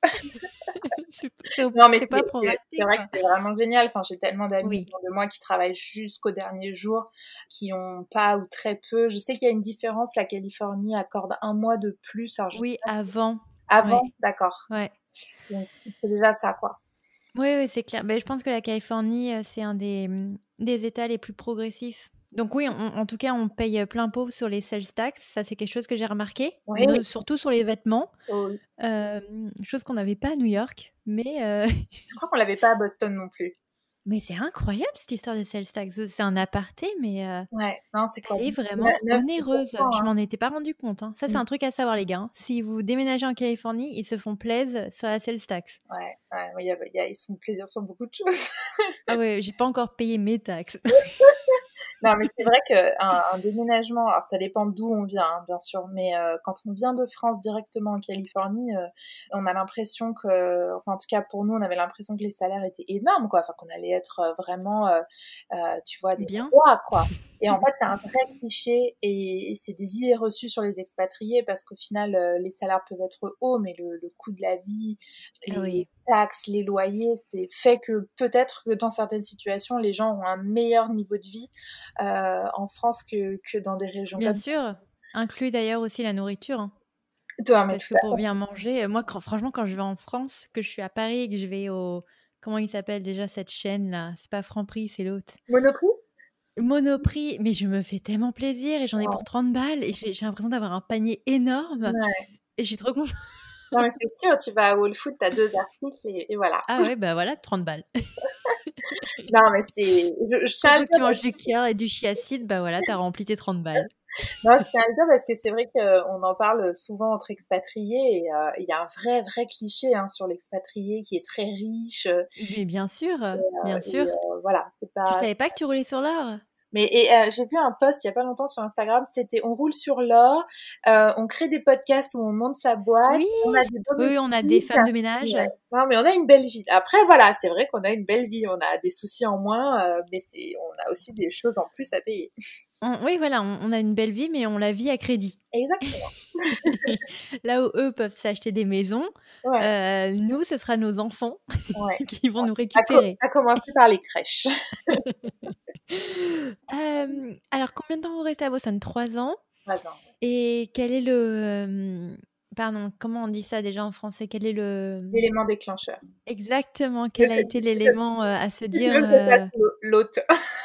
[SPEAKER 2] Non, mais
[SPEAKER 1] C'est pas
[SPEAKER 2] c'est
[SPEAKER 1] proraté,
[SPEAKER 2] vrai que
[SPEAKER 1] quoi.
[SPEAKER 2] c'est vraiment génial. Enfin, j'ai tellement d'amis
[SPEAKER 1] Oui.
[SPEAKER 2] autour de moi qui travaillent jusqu'au dernier jour, qui ont pas ou très peu. Je sais qu'il y a une différence. La Californie accorde 1 mois de plus. Alors, je sais
[SPEAKER 1] Oui,
[SPEAKER 2] pas.
[SPEAKER 1] avant. Ouais.
[SPEAKER 2] Avant, d'accord.
[SPEAKER 1] Ouais.
[SPEAKER 2] Donc, c'est déjà ça, quoi.
[SPEAKER 1] Oui, oui, c'est clair. Ben, je pense que la Californie, c'est un des États les plus progressifs. Donc oui, en tout cas, on paye plein pot sur les sales tax. Ça, c'est quelque chose que j'ai remarqué.
[SPEAKER 2] Oui,
[SPEAKER 1] Surtout sur les vêtements.
[SPEAKER 2] oui.
[SPEAKER 1] Chose qu'on n'avait pas à New York.
[SPEAKER 2] Je crois qu'on l'avait pas à Boston non plus.
[SPEAKER 1] Mais c'est incroyable cette histoire de sales tax. C'est un aparté, mais
[SPEAKER 2] Ouais, non, c'est quoi?
[SPEAKER 1] elle est vraiment
[SPEAKER 2] 9-10%,
[SPEAKER 1] onéreuse. Je
[SPEAKER 2] hein.
[SPEAKER 1] m'en étais pas rendu compte. Hein. Ça, c'est un truc à savoir, les gars. Hein. Si vous déménagez en Californie, ils se font plaisir sur la sales tax.
[SPEAKER 2] Ouais, ouais, ils se font plaisir sur beaucoup de choses.
[SPEAKER 1] Ah ouais, j'ai pas encore payé mes taxes.
[SPEAKER 2] Non, mais c'est vrai qu'un déménagement, alors ça dépend d'où on vient, hein, bien sûr, mais quand on vient de France directement en Californie, on a l'impression que, enfin en tout cas pour nous, on avait l'impression que les salaires étaient énormes, quoi, enfin qu'on allait être vraiment, tu vois, des
[SPEAKER 1] Bien.
[SPEAKER 2] rois, quoi. Et en fait, c'est un vrai cliché et c'est des idées reçues sur les expatriés parce qu'au final, les salaires peuvent être hauts, mais le coût de la vie,
[SPEAKER 1] Ah
[SPEAKER 2] les
[SPEAKER 1] oui.
[SPEAKER 2] taxes, les loyers, c'est fait que peut-être que dans certaines situations, les gens ont un meilleur niveau de vie en France que dans des régions
[SPEAKER 1] Bien
[SPEAKER 2] comme
[SPEAKER 1] sûr. Inclut d'ailleurs aussi la nourriture. Hein.
[SPEAKER 2] toi, mais
[SPEAKER 1] Parce
[SPEAKER 2] tout
[SPEAKER 1] que
[SPEAKER 2] à
[SPEAKER 1] pour
[SPEAKER 2] fait.
[SPEAKER 1] bien manger, moi, franchement, quand je vais en France, que je suis à Paris et que je vais au... Comment il s'appelle déjà cette chaîne-là? C'est pas Franprix, c'est l'autre.
[SPEAKER 2] Monoprix?
[SPEAKER 1] Monoprix, mais je me fais tellement plaisir et j'en ai
[SPEAKER 2] Ouais.
[SPEAKER 1] pour 30 balles et j'ai l'impression d'avoir un panier énorme
[SPEAKER 2] Ouais.
[SPEAKER 1] et je suis trop contente.
[SPEAKER 2] Non, mais c'est sûr, tu vas à Whole Foods, t'as 2 articles et voilà.
[SPEAKER 1] Ah ouais, bah voilà, 30 balles.
[SPEAKER 2] Non, mais je tiens à le
[SPEAKER 1] Surtout que
[SPEAKER 2] dire
[SPEAKER 1] tu manges du kefir et du chiacide, bah voilà, t'as rempli tes 30 balles.
[SPEAKER 2] non, je tiens à le dire parce que c'est vrai qu'on en parle souvent entre expatriés et il y a un vrai cliché, hein, sur l'expatrié qui est très riche,
[SPEAKER 1] Mais bien sûr, bien sûr.
[SPEAKER 2] voilà, c'est
[SPEAKER 1] Tu
[SPEAKER 2] pas
[SPEAKER 1] savais pas que tu roulais sur l'or?
[SPEAKER 2] mais j'ai vu un post il y a pas longtemps sur Instagram, c'était on roule sur l'or, on crée des podcasts où on monte sa boîte,
[SPEAKER 1] Oui,
[SPEAKER 2] on a des
[SPEAKER 1] oui, on a des
[SPEAKER 2] domestiques.
[SPEAKER 1] femmes de ménage.
[SPEAKER 2] Ouais. Non, mais on a une belle vie. Après, voilà, c'est vrai qu'on a une belle vie, on a des soucis en moins, mais on a aussi des choses en plus à payer.
[SPEAKER 1] Oui, voilà, on a une belle vie, mais on la vit à crédit.
[SPEAKER 2] Exactement.
[SPEAKER 1] Là où eux peuvent s'acheter des maisons,
[SPEAKER 2] Ouais,
[SPEAKER 1] nous, ce sera nos enfants
[SPEAKER 2] ouais.
[SPEAKER 1] qui vont nous récupérer.
[SPEAKER 2] À commencer par les crèches.
[SPEAKER 1] Alors, combien de temps vous restez à Boston? 3 ans.
[SPEAKER 2] Attends.
[SPEAKER 1] Et quel est le... Pardon, comment on dit ça déjà en français? Quel est le...
[SPEAKER 2] L'élément déclencheur.
[SPEAKER 1] Exactement,
[SPEAKER 2] Le
[SPEAKER 1] quel a
[SPEAKER 2] fait
[SPEAKER 1] été l'élément à se
[SPEAKER 2] si tu
[SPEAKER 1] dire...
[SPEAKER 2] veux que je fasse l'hôte.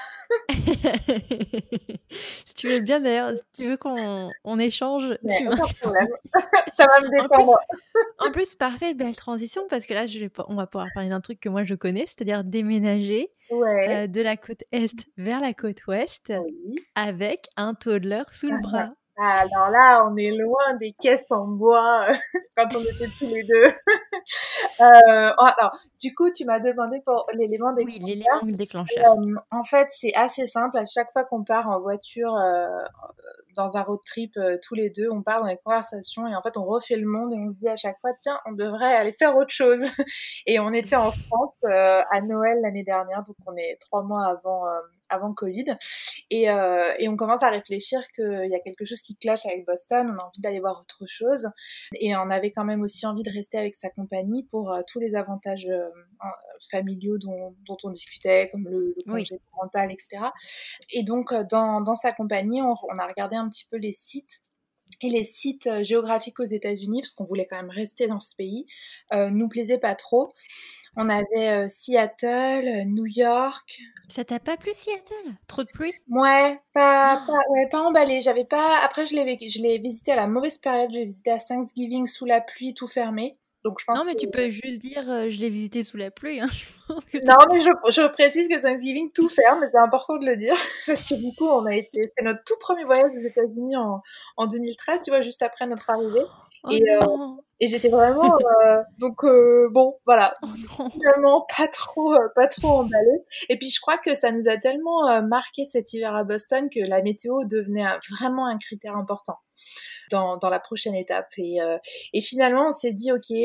[SPEAKER 1] Si tu veux bien d'ailleurs, si tu veux qu'on échange,
[SPEAKER 2] Mais
[SPEAKER 1] tu
[SPEAKER 2] aucun
[SPEAKER 1] m'interromps.
[SPEAKER 2] problème. Ça va me
[SPEAKER 1] En plus,
[SPEAKER 2] détendre.
[SPEAKER 1] parfait, belle transition parce que là, on va pouvoir parler d'un truc que moi je connais, c'est-à-dire déménager
[SPEAKER 2] Ouais.
[SPEAKER 1] de la côte est vers la côte ouest
[SPEAKER 2] Oui.
[SPEAKER 1] avec un toddler sous le bras.
[SPEAKER 2] Ah, alors là, on est loin des caisses en bois quand on était tous les deux. Alors, du coup, tu m'as demandé pour l'élément
[SPEAKER 1] Oui,
[SPEAKER 2] déclencheur.
[SPEAKER 1] l'élément déclencheur.
[SPEAKER 2] En fait, c'est assez simple. À chaque fois qu'on part en voiture dans un road trip tous les deux, on part dans les conversations et en fait, on refait le monde et on se dit à chaque fois, tiens, on devrait aller faire autre chose. Et on était en France à Noël l'année dernière, donc on est 3 mois avant Covid. Et on commence à réfléchir qu'il y a quelque chose qui cloche avec Boston, on a envie d'aller voir autre chose. Et on avait quand même aussi envie de rester avec sa compagnie pour tous les avantages familiaux dont on discutait, comme le
[SPEAKER 1] Oui.
[SPEAKER 2] congé parental, etc. Et donc, dans sa compagnie, on a regardé un petit peu les sites Et les sites géographiques aux États-Unis, parce qu'on voulait quand même rester dans ce pays, nous plaisaient pas trop. On avait Seattle, New York.
[SPEAKER 1] Ça t'a pas plu, Seattle? Trop de pluie?
[SPEAKER 2] Ouais, pas emballé. J'avais pas. Après, je l'ai visité à la mauvaise période. J'ai visité à Thanksgiving sous la pluie, tout fermé. Donc je
[SPEAKER 1] Non,
[SPEAKER 2] pense
[SPEAKER 1] mais
[SPEAKER 2] que.
[SPEAKER 1] tu peux juste dire je l'ai visité sous la pluie. Hein. Je pense que
[SPEAKER 2] Non, mais je précise que Thanksgiving tout ferme, mais c'est important de le dire parce que du coup, c'est notre tout premier voyage aux États-Unis en 2013, tu vois, juste après notre arrivée.
[SPEAKER 1] Oh
[SPEAKER 2] Et,
[SPEAKER 1] non!
[SPEAKER 2] et j'étais vraiment bon, voilà,
[SPEAKER 1] Oh non!
[SPEAKER 2] finalement pas trop emballée. Et puis je crois que ça nous a tellement marqué cet hiver à Boston que la météo devenait vraiment un critère important dans la prochaine étape. Et finalement, on s'est dit, ok,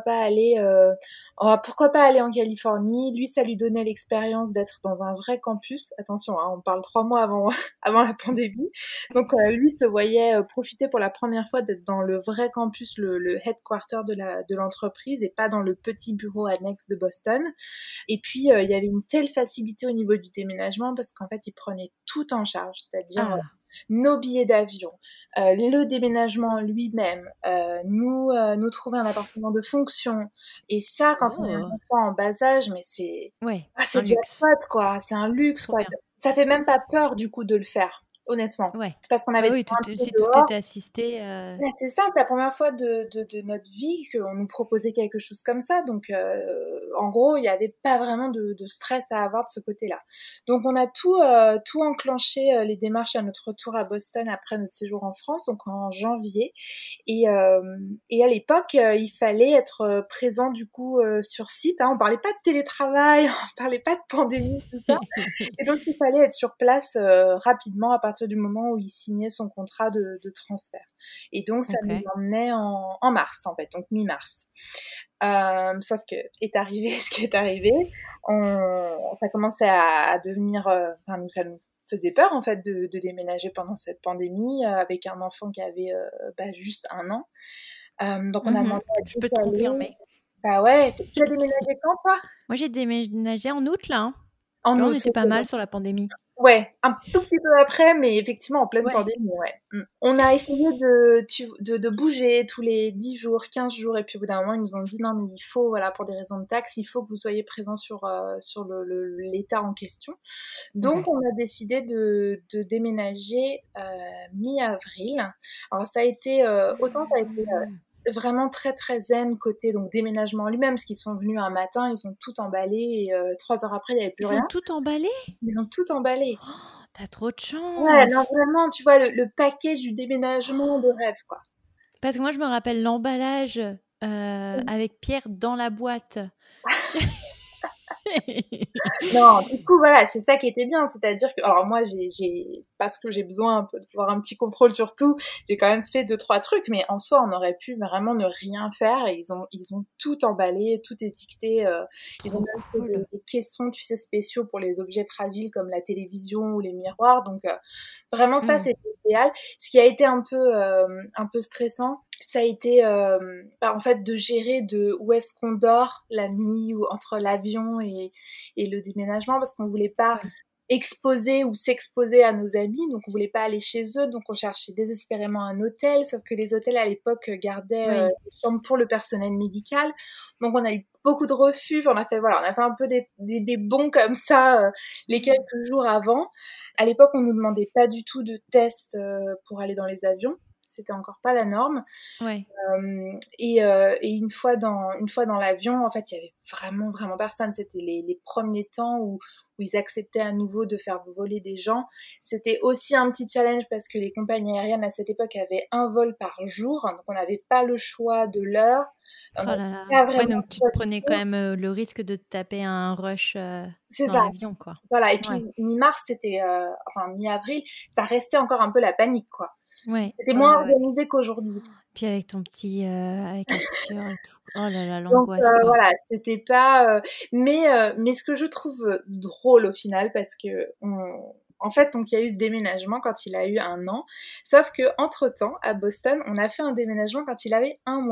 [SPEAKER 2] pourquoi pas aller en Californie. Lui, ça lui donnait l'expérience d'être dans un vrai campus. Attention, hein, on parle 3 mois avant, avant la pandémie. Donc, lui se voyait profiter pour la première fois d'être dans le vrai campus, le headquarter de l'entreprise et pas dans le petit bureau annexe de Boston. Et puis, il y avait une telle facilité au niveau du déménagement parce qu'en fait, il prenait tout en charge, c'est-à-dire
[SPEAKER 1] Ah!
[SPEAKER 2] nos billets d'avion, le déménagement lui-même, nous trouver un appartement de fonction. Et ça, quand on est un
[SPEAKER 1] Oh!
[SPEAKER 2] enfant en bas âge, mais
[SPEAKER 1] Ouais,
[SPEAKER 2] c'est
[SPEAKER 1] un luxe.
[SPEAKER 2] jackpot, quoi. C'est un luxe,
[SPEAKER 1] Trop
[SPEAKER 2] quoi.
[SPEAKER 1] bien.
[SPEAKER 2] Ça fait même pas peur, du coup, de le faire, honnêtement.
[SPEAKER 1] Ouais.
[SPEAKER 2] Parce qu'on
[SPEAKER 1] Bah
[SPEAKER 2] avait
[SPEAKER 1] oui,
[SPEAKER 2] déjà un pied
[SPEAKER 1] si tout
[SPEAKER 2] dehors.
[SPEAKER 1] est assisté.
[SPEAKER 2] Ouais, c'est ça, c'est la première fois de notre vie qu'on nous proposait quelque chose comme ça. Donc, en gros, il n'y avait pas vraiment de stress à avoir de ce côté-là. Donc, on a tout enclenché, les démarches à notre retour à Boston après notre séjour en France, donc en janvier. Et à l'époque, il fallait être présent du coup sur site. Hein. On parlait pas de télétravail, on parlait pas de pandémie, tout ça. Et donc, il fallait être sur place rapidement à partir du moment où il signait son contrat de transfert. Et donc, ça nous
[SPEAKER 1] Ok.
[SPEAKER 2] emmenait en mars, en fait, donc mi-mars. Sauf que est arrivé ce qui est arrivé. Ça commençait à devenir... ça nous faisait peur, en fait, de déménager pendant cette pandémie avec un enfant qui avait juste 1 an. Donc, on a demandé à
[SPEAKER 1] Je peux te
[SPEAKER 2] décaler.
[SPEAKER 1] confirmer.
[SPEAKER 2] Bah ouais, tu as déménagé quand, toi?
[SPEAKER 1] Moi, j'ai déménagé en août, là. Hein. Tu
[SPEAKER 2] En
[SPEAKER 1] vois, on
[SPEAKER 2] août,
[SPEAKER 1] était pas
[SPEAKER 2] ok.
[SPEAKER 1] mal sur la pandémie.
[SPEAKER 2] Ouais, un tout petit peu après, mais effectivement en pleine
[SPEAKER 1] Ouais.
[SPEAKER 2] pandémie, ouais. On a essayé de bouger tous les 10 jours, 15 jours, et puis au bout d'un moment, ils nous ont dit non, mais il faut, voilà, pour des raisons de taxes, il faut que vous soyez présents sur l'état en question. Donc,
[SPEAKER 1] Ok.
[SPEAKER 2] on a décidé de déménager mi-avril. Alors, ça a été, autant ça a été
[SPEAKER 1] Mmh.
[SPEAKER 2] vraiment très très zen côté donc déménagement lui-même, parce qu'ils sont venus un matin, ils ont tout emballé et 3 heures après, il n'y avait plus
[SPEAKER 1] Ils ont
[SPEAKER 2] rien.
[SPEAKER 1] tout emballé?
[SPEAKER 2] Ils ont tout emballé.
[SPEAKER 1] Oh, t'as trop de
[SPEAKER 2] Ouais, non,
[SPEAKER 1] chance!
[SPEAKER 2] vraiment, tu vois, le package du déménagement de rêve, quoi.
[SPEAKER 1] Parce que moi, je me rappelle l'emballage avec Pierre dans la boîte.
[SPEAKER 2] Non, du coup, voilà, c'est ça qui était bien. C'est-à-dire que, alors moi, parce que j'ai besoin un peu d'avoir un petit contrôle sur tout, j'ai quand même fait 2-3 trucs, mais en soi, on aurait pu vraiment ne rien faire. Et ils ont tout emballé, tout étiqueté. Ils ont
[SPEAKER 1] Trop
[SPEAKER 2] même fait
[SPEAKER 1] cool.
[SPEAKER 2] des caissons, tu sais, spéciaux pour les objets fragiles comme la télévision ou les miroirs. Donc, vraiment, ça,
[SPEAKER 1] Mmh.
[SPEAKER 2] c'était idéal. Ce qui a été un peu stressant, ça a été en fait de gérer de où est-ce qu'on dort la nuit ou entre l'avion et le déménagement parce qu'on voulait pas
[SPEAKER 1] Oui.
[SPEAKER 2] exposer ou s'exposer à nos amis, donc on voulait pas aller chez eux, donc on cherchait désespérément un hôtel, sauf que les hôtels à l'époque gardaient
[SPEAKER 1] Oui.
[SPEAKER 2] des chambres pour le personnel médical, donc on a eu beaucoup de refus, on a fait un peu des bons comme ça les quelques jours avant. À l'époque, on nous demandait pas du tout de tests pour aller dans les avions, c'était encore pas la norme.
[SPEAKER 1] Ouais.
[SPEAKER 2] Et une fois dans l'avion, en fait, il y avait vraiment, vraiment personne. C'était les premiers temps où ils acceptaient à nouveau de faire voler des gens. C'était aussi un petit challenge parce que les compagnies aériennes à cette époque avaient un vol par jour, donc on n'avait pas le choix de l'heure. On
[SPEAKER 1] Oh
[SPEAKER 2] n'avait
[SPEAKER 1] là là.
[SPEAKER 2] pas
[SPEAKER 1] Ouais,
[SPEAKER 2] vraiment
[SPEAKER 1] donc
[SPEAKER 2] le
[SPEAKER 1] tu te
[SPEAKER 2] choix du
[SPEAKER 1] prenais quand
[SPEAKER 2] jour.
[SPEAKER 1] même le risque de te taper un rush
[SPEAKER 2] C'est
[SPEAKER 1] dans
[SPEAKER 2] ça.
[SPEAKER 1] l'avion, quoi.
[SPEAKER 2] Voilà. Et puis
[SPEAKER 1] Ouais.
[SPEAKER 2] mi-mars, enfin mi-avril, ça restait encore un peu la panique, quoi.
[SPEAKER 1] Ouais.
[SPEAKER 2] C'était
[SPEAKER 1] Ouais,
[SPEAKER 2] moins
[SPEAKER 1] ouais, ouais.
[SPEAKER 2] organisé qu'aujourd'hui.
[SPEAKER 1] Puis avec ton petit, avec Arthur et tout. Oh là là,
[SPEAKER 2] Donc
[SPEAKER 1] l'angoisse, quoi.
[SPEAKER 2] voilà, c'était pas. Mais ce que je trouve drôle au final, parce que en fait, donc il y a eu ce déménagement quand il a eu 1 an, sauf que entre temps à Boston, on a fait un déménagement quand il avait 1 mois.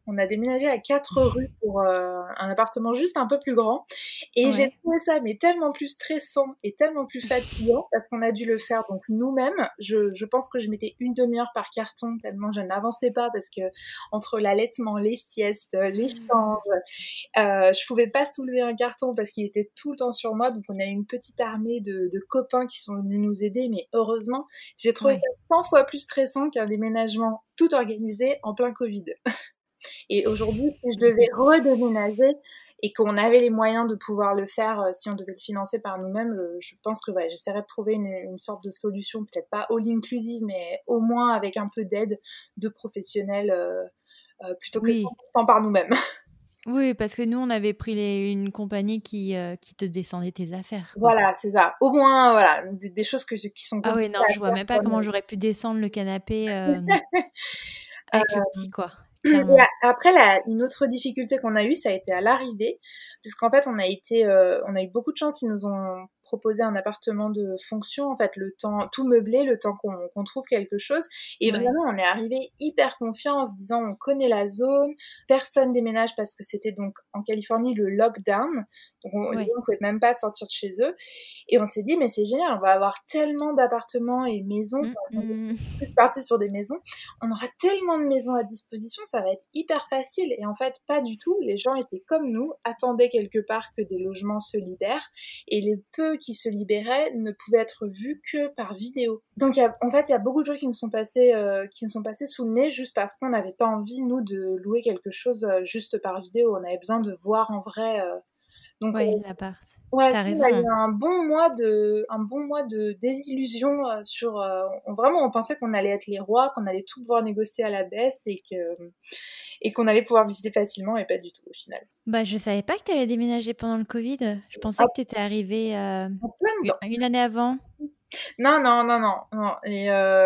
[SPEAKER 2] On a déménagé à 4 rues pour un appartement juste un peu plus grand. Et j'ai trouvé ça mais tellement plus stressant et tellement plus fatigant parce qu'on a dû le faire donc nous-mêmes. Je pense que je mettais une demi-heure par carton tellement je n'avançais pas parce que entre l'allaitement, les siestes, l'échange, je pouvais pas soulever un carton parce qu'il était tout le temps sur moi. Donc on a eu une petite armée de copains qui sont venus nous aider, mais heureusement, j'ai trouvé ça 100 fois plus stressant qu'un déménagement tout organisé en plein Covid. Et aujourd'hui, si je devais redéménager et qu'on avait les moyens de pouvoir le faire, si on devait le financer par nous-mêmes, je pense que j'essaierais de trouver une sorte de solution, peut-être pas all inclusive, mais au moins avec un peu d'aide de professionnels plutôt que 100% par nous-mêmes.
[SPEAKER 1] Oui, parce que nous, on avait pris une compagnie qui te descendait tes affaires, quoi.
[SPEAKER 2] Voilà, c'est ça. Au moins, voilà, des choses qui sont
[SPEAKER 1] Ah oui, non, je vois même pas comment j'aurais pu descendre le canapé avec le petit, quoi. Clairement.
[SPEAKER 2] Et après, une autre difficulté qu'on a eue, ça a été à l'arrivée, puisqu'en fait, on a eu beaucoup de chance. Ils nous ont proposé un appartement de fonction, en fait, le temps tout meublé, le temps qu'on trouve quelque chose. Et vraiment, on est arrivé hyper confiant en se disant, on connaît la zone, personne déménage parce que c'était donc en Californie le lockdown, donc les gens ne pouvaient même pas sortir de chez eux. Et on s'est dit, mais c'est génial, on va avoir tellement d'appartements et maisons, on est plus parti sur des maisons, on aura tellement de maisons à disposition, ça va être hyper facile. Et en fait, pas du tout. Les gens étaient comme nous, attendaient quelque part que des logements se libèrent, et les peu qui se libéraient ne pouvaient être vus que par vidéo. Donc en fait, il y a beaucoup de gens qui nous sont passés sous le nez juste parce qu'on n'avait pas envie, nous, de louer quelque chose juste par vidéo. On avait besoin de voir en vrai. Donc,
[SPEAKER 1] l'appart.
[SPEAKER 2] T'as raison. Il y a eu un bon mois de désillusion sur. Vraiment, on pensait qu'on allait être les rois, qu'on allait tout pouvoir négocier à la baisse et qu'on allait pouvoir visiter facilement, et pas du tout au final.
[SPEAKER 1] Bah, je savais pas que tu avais déménagé pendant le Covid. Je pensais que tu étais arrivée une année avant.
[SPEAKER 2] Non. Et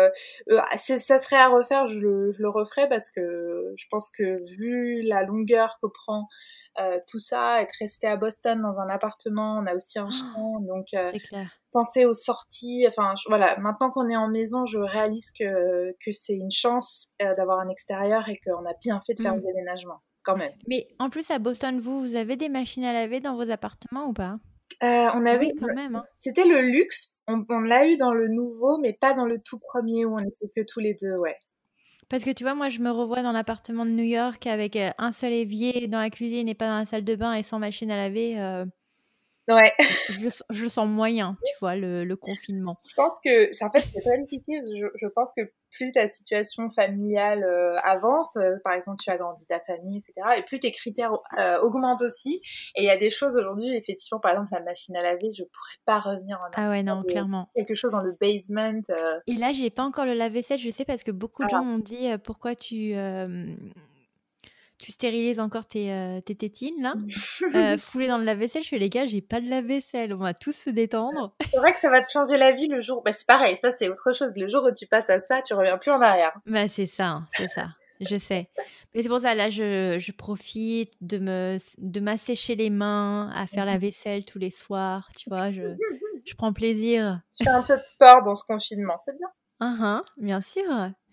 [SPEAKER 2] ça serait à refaire, je le referai parce que je pense que vu la longueur que prend tout ça, être resté à Boston dans un appartement, on a aussi un chien, donc
[SPEAKER 1] c'est clair.
[SPEAKER 2] Penser aux sorties, enfin voilà, maintenant qu'on est en maison, je réalise que c'est une chance d'avoir un extérieur et qu'on a bien fait de faire le déménagement, quand même.
[SPEAKER 1] Mais en plus, à Boston, vous avez des machines à laver dans vos appartements ou pas?
[SPEAKER 2] On avait,
[SPEAKER 1] quand même. Hein.
[SPEAKER 2] C'était le luxe. On l'a eu dans le nouveau, mais pas dans le tout premier où on était que tous les deux,
[SPEAKER 1] Parce que tu vois, moi, je me revois dans l'appartement de New York avec un seul évier dans la cuisine et pas dans la salle de bain et sans machine à laver. Je sens moyen, tu vois, le confinement.
[SPEAKER 2] Je pense que c'est très difficile. Je pense que plus ta situation familiale avance, par exemple tu agrandis ta famille, etc., et plus tes critères augmentent aussi. Et il y a des choses aujourd'hui, effectivement, par exemple la machine à laver, je pourrais pas revenir en
[SPEAKER 1] arrière. Ah ouais, non, clairement.
[SPEAKER 2] Quelque chose dans le basement.
[SPEAKER 1] Et là, j'ai pas encore le lave-vaisselle, je sais, parce que beaucoup de gens m'ont dit pourquoi tu stérilises encore tes tétines là, fouler dans le lave-vaisselle. Je fais, les gars, j'ai pas de lave-vaisselle, on va tous se détendre.
[SPEAKER 2] C'est vrai que ça va te changer la vie le jour. Bah, c'est pareil, ça c'est autre chose. Le jour où tu passes à ça, tu reviens plus en arrière.
[SPEAKER 1] Bah, c'est ça, je sais. Mais c'est pour ça, là, je profite de m'assécher les mains, à faire la vaisselle tous les soirs, tu vois, je prends plaisir.
[SPEAKER 2] Tu fais un peu de sport dans ce confinement, c'est bien.
[SPEAKER 1] Bien sûr.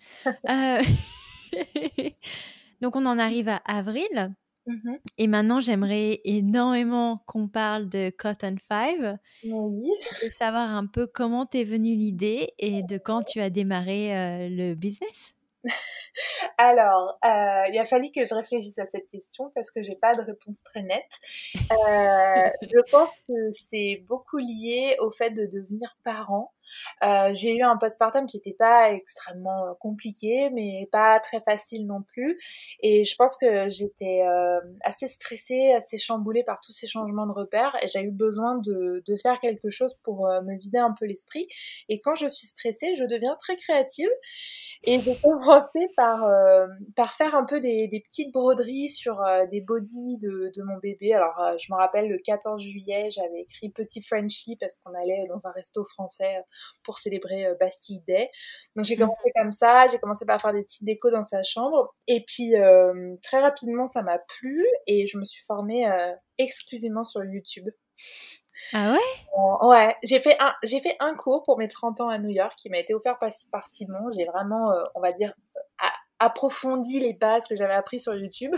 [SPEAKER 1] Donc, on en arrive à avril. Et maintenant, j'aimerais énormément qu'on parle de Cotton 5.
[SPEAKER 2] Oui.
[SPEAKER 1] Et de savoir un peu comment t'es venue l'idée et de quand tu as démarré le business.
[SPEAKER 2] Alors, il a fallu que je réfléchisse à cette question parce que j'ai pas de réponse très nette. Je pense que c'est beaucoup lié au fait de devenir parent. J'ai eu un postpartum qui n'était pas extrêmement compliqué, mais pas très facile non plus. Et je pense que j'étais assez stressée, assez chamboulée par tous ces changements de repères. Et j'ai eu besoin de faire quelque chose pour me vider un peu l'esprit. Et quand je suis stressée, je deviens très créative. Et j'ai commencé par faire un peu des petites broderies sur des bodys de mon bébé. Alors, je me rappelle, le 14 juillet, j'avais écrit Petit Frenchie parce qu'on allait dans un resto français pour célébrer Bastille Day. Donc, j'ai commencé comme ça. J'ai commencé par faire des petites décos dans sa chambre. Et puis, très rapidement, ça m'a plu et je me suis formée exclusivement sur YouTube.
[SPEAKER 1] Ah ouais?
[SPEAKER 2] Ouais, j'ai fait un cours pour mes 30 ans à New York qui m'a été offert par Simon. J'ai vraiment, on va dire, approfondi les bases que j'avais apprises sur YouTube.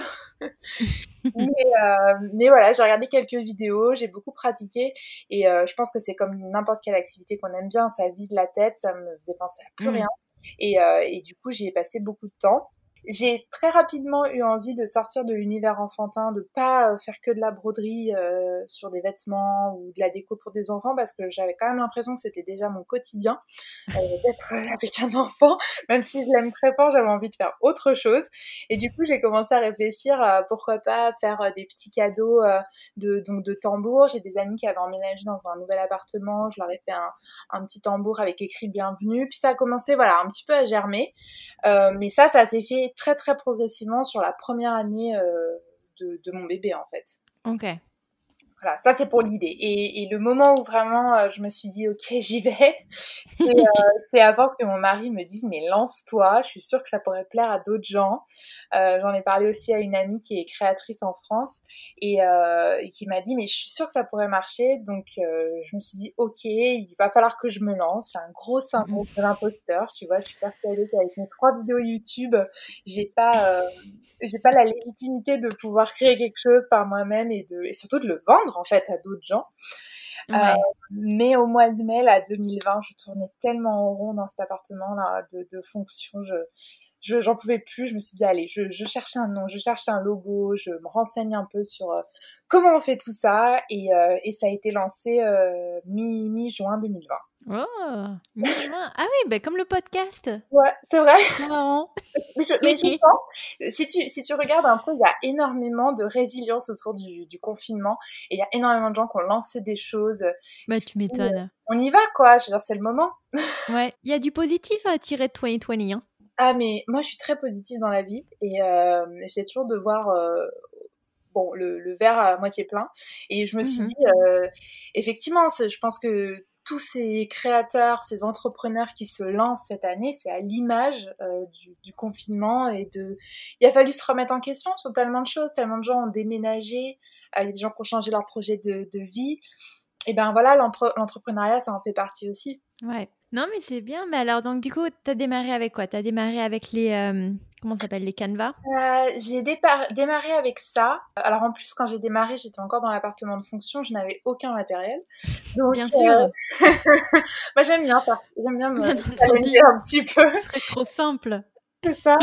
[SPEAKER 2] Mais voilà, j'ai regardé quelques vidéos, j'ai beaucoup pratiqué et je pense que c'est comme n'importe quelle activité qu'on aime bien, ça vide la tête, ça me faisait penser à plus rien et du coup j'y ai passé beaucoup de temps. J'ai très rapidement eu envie de sortir de l'univers enfantin, de pas faire que de la broderie sur des vêtements ou de la déco pour des enfants parce que j'avais quand même l'impression que c'était déjà mon quotidien d'être avec un enfant. Même si je l'aime très fort, j'avais envie de faire autre chose. Et du coup, j'ai commencé à réfléchir à pourquoi pas faire des petits cadeaux donc de tambours. J'ai des amis qui avaient emménagé dans un nouvel appartement. Je leur ai fait un petit tambour avec écrit bienvenue. Puis ça a commencé voilà, un petit peu à germer. Mais ça s'est fait très très progressivement sur la première année de mon bébé en fait.
[SPEAKER 1] Ok.
[SPEAKER 2] Voilà, ça c'est pour l'idée. Et le moment où vraiment je me suis dit ok j'y vais, c'est à force que mon mari me dise mais lance-toi, je suis sûre que ça pourrait plaire à d'autres gens. J'en ai parlé aussi à une amie qui est créatrice en France et qui m'a dit mais je suis sûre que ça pourrait marcher. Donc je me suis dit ok, il va falloir que je me lance. C'est un gros syndrome de l'imposteur, tu vois. Je suis persuadée qu'avec mes 3 vidéos YouTube, j'ai pas la légitimité de pouvoir créer quelque chose par moi-même et surtout de le vendre en fait à d'autres gens.
[SPEAKER 1] Ouais.
[SPEAKER 2] Mais au mois de mai là 2020, je tournais tellement en rond dans cet appartement là de fonction, j'en pouvais plus. Je me suis dit allez, je cherche un nom, je cherche un logo, je me renseigne un peu sur comment on fait tout ça et ça a été lancé mi-juin 2020.
[SPEAKER 1] Oh, mi-juin. Ah oui, bah comme le podcast.
[SPEAKER 2] Ouais, c'est vrai.
[SPEAKER 1] C'est marrant.
[SPEAKER 2] Mais je pense, si tu regardes un peu, il y a énormément de résilience autour du confinement et il y a énormément de gens qui ont lancé des choses.
[SPEAKER 1] Bah tu m'étonnes.
[SPEAKER 2] On y va quoi, je veux dire, c'est le moment.
[SPEAKER 1] Ouais, il y a du positif à tirer de 2020, hein.
[SPEAKER 2] Ah mais moi je suis très positive dans la vie et j'essaie toujours de voir bon, le verre à moitié plein. Et je me suis dit, effectivement, je pense que tous ces créateurs, ces entrepreneurs qui se lancent cette année, c'est à l'image du confinement il a fallu se remettre en question sur tellement de choses, tellement de gens ont déménagé, il y a des gens qui ont changé leur projet de vie. Et ben voilà, l'entrepreneuriat, ça en fait partie aussi.
[SPEAKER 1] Ouais. Non, mais c'est bien. Mais alors, donc, du coup, t'as démarré avec quoi? T'as démarré avec les... comment ça s'appelle? Les canevas?
[SPEAKER 2] J'ai démarré avec ça. Alors en plus, quand j'ai démarré, j'étais encore dans l'appartement de fonction, je n'avais aucun matériel. Donc,
[SPEAKER 1] Bien sûr.
[SPEAKER 2] moi j'aime bien ça. J'aime bien me challenger un petit peu.
[SPEAKER 1] Ce serait trop simple.
[SPEAKER 2] C'est ça.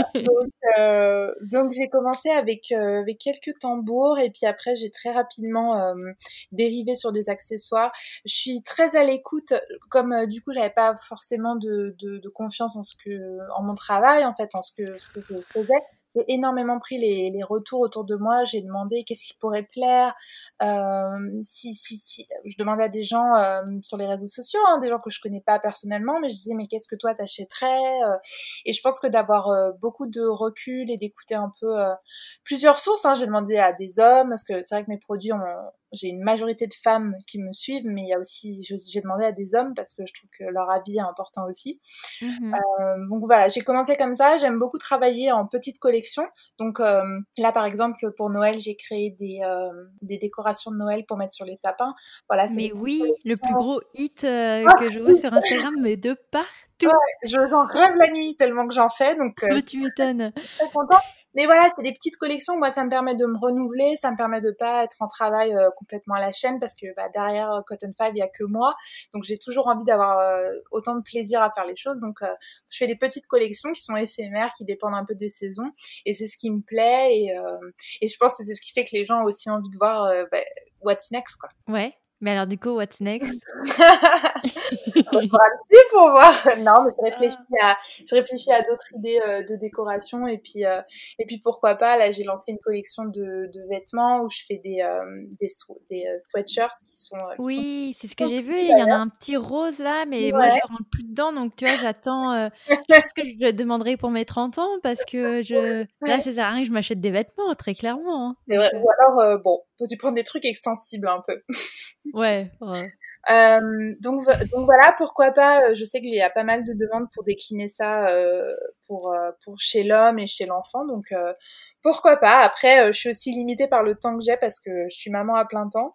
[SPEAKER 2] Donc j'ai commencé avec quelques tambours et puis après j'ai très rapidement dérivé sur des accessoires. Je suis très à l'écoute, comme du coup j'avais pas forcément de confiance en mon travail en fait, en ce que je faisais. J'ai énormément pris les retours autour de moi. J'ai demandé qu'est-ce qui pourrait plaire. Si je demandais à des gens sur les réseaux sociaux, hein, des gens que je connais pas personnellement, mais je disais mais qu'est-ce que toi t'achèterais et je pense que d'avoir beaucoup de recul et d'écouter un peu plusieurs sources, hein, j'ai demandé à des hommes parce que c'est vrai que mes produits j'ai une majorité de femmes qui me suivent, mais il y a aussi j'ai demandé à des hommes parce que je trouve que leur avis est important aussi. Donc voilà, j'ai commencé comme ça. J'aime beaucoup travailler en petites collections. Donc là, par exemple, pour Noël, j'ai créé des décorations de Noël pour mettre sur les sapins. Voilà, c'est
[SPEAKER 1] Mais oui, le plus
[SPEAKER 2] collections.
[SPEAKER 1] gros hit que je vois sur Instagram, mais de partout.
[SPEAKER 2] Ouais, j'en rêve la nuit tellement que j'en fais. Donc
[SPEAKER 1] Bah, tu m'étonnes.
[SPEAKER 2] je suis très contente. Mais voilà, c'est des petites collections. Moi, ça me permet de me renouveler. Ça me permet de pas être en travail complètement à la chaîne parce que derrière Cotton Five, il y a que moi. Donc j'ai toujours envie d'avoir autant de plaisir à faire les choses. Donc je fais des petites collections qui sont éphémères, qui dépendent un peu des saisons. Et c'est ce qui me plaît. Et je pense que c'est ce qui fait que les gens ont aussi envie de voir what's next, quoi.
[SPEAKER 1] Ouais. Mais alors, du coup, what's next?
[SPEAKER 2] On va dessus pour voir. Non, mais je réfléchis à d'autres idées de décoration et puis pourquoi pas. Là, j'ai lancé une collection de vêtements où je fais des sweatshirts qui sont
[SPEAKER 1] Oui, c'est ce que j'ai vu. Il y en a un petit rose là, mais moi, je
[SPEAKER 2] ouais.
[SPEAKER 1] rentre plus dedans. Donc, tu vois, j'attends. Je pense que je le demanderai pour mes 30 ans parce que là, ça sert à rien que je m'achète des vêtements, très clairement, hein.
[SPEAKER 2] C'est
[SPEAKER 1] Donc,
[SPEAKER 2] vrai. Ou alors bon, peux-tu prendre des trucs extensibles un peu.
[SPEAKER 1] ouais.
[SPEAKER 2] Donc voilà, pourquoi pas. Je sais qu'il y a pas mal de demandes pour décliner ça pour chez l'homme et chez l'enfant. Donc pourquoi pas. Après, je suis aussi limitée par le temps que j'ai parce que je suis maman à plein temps.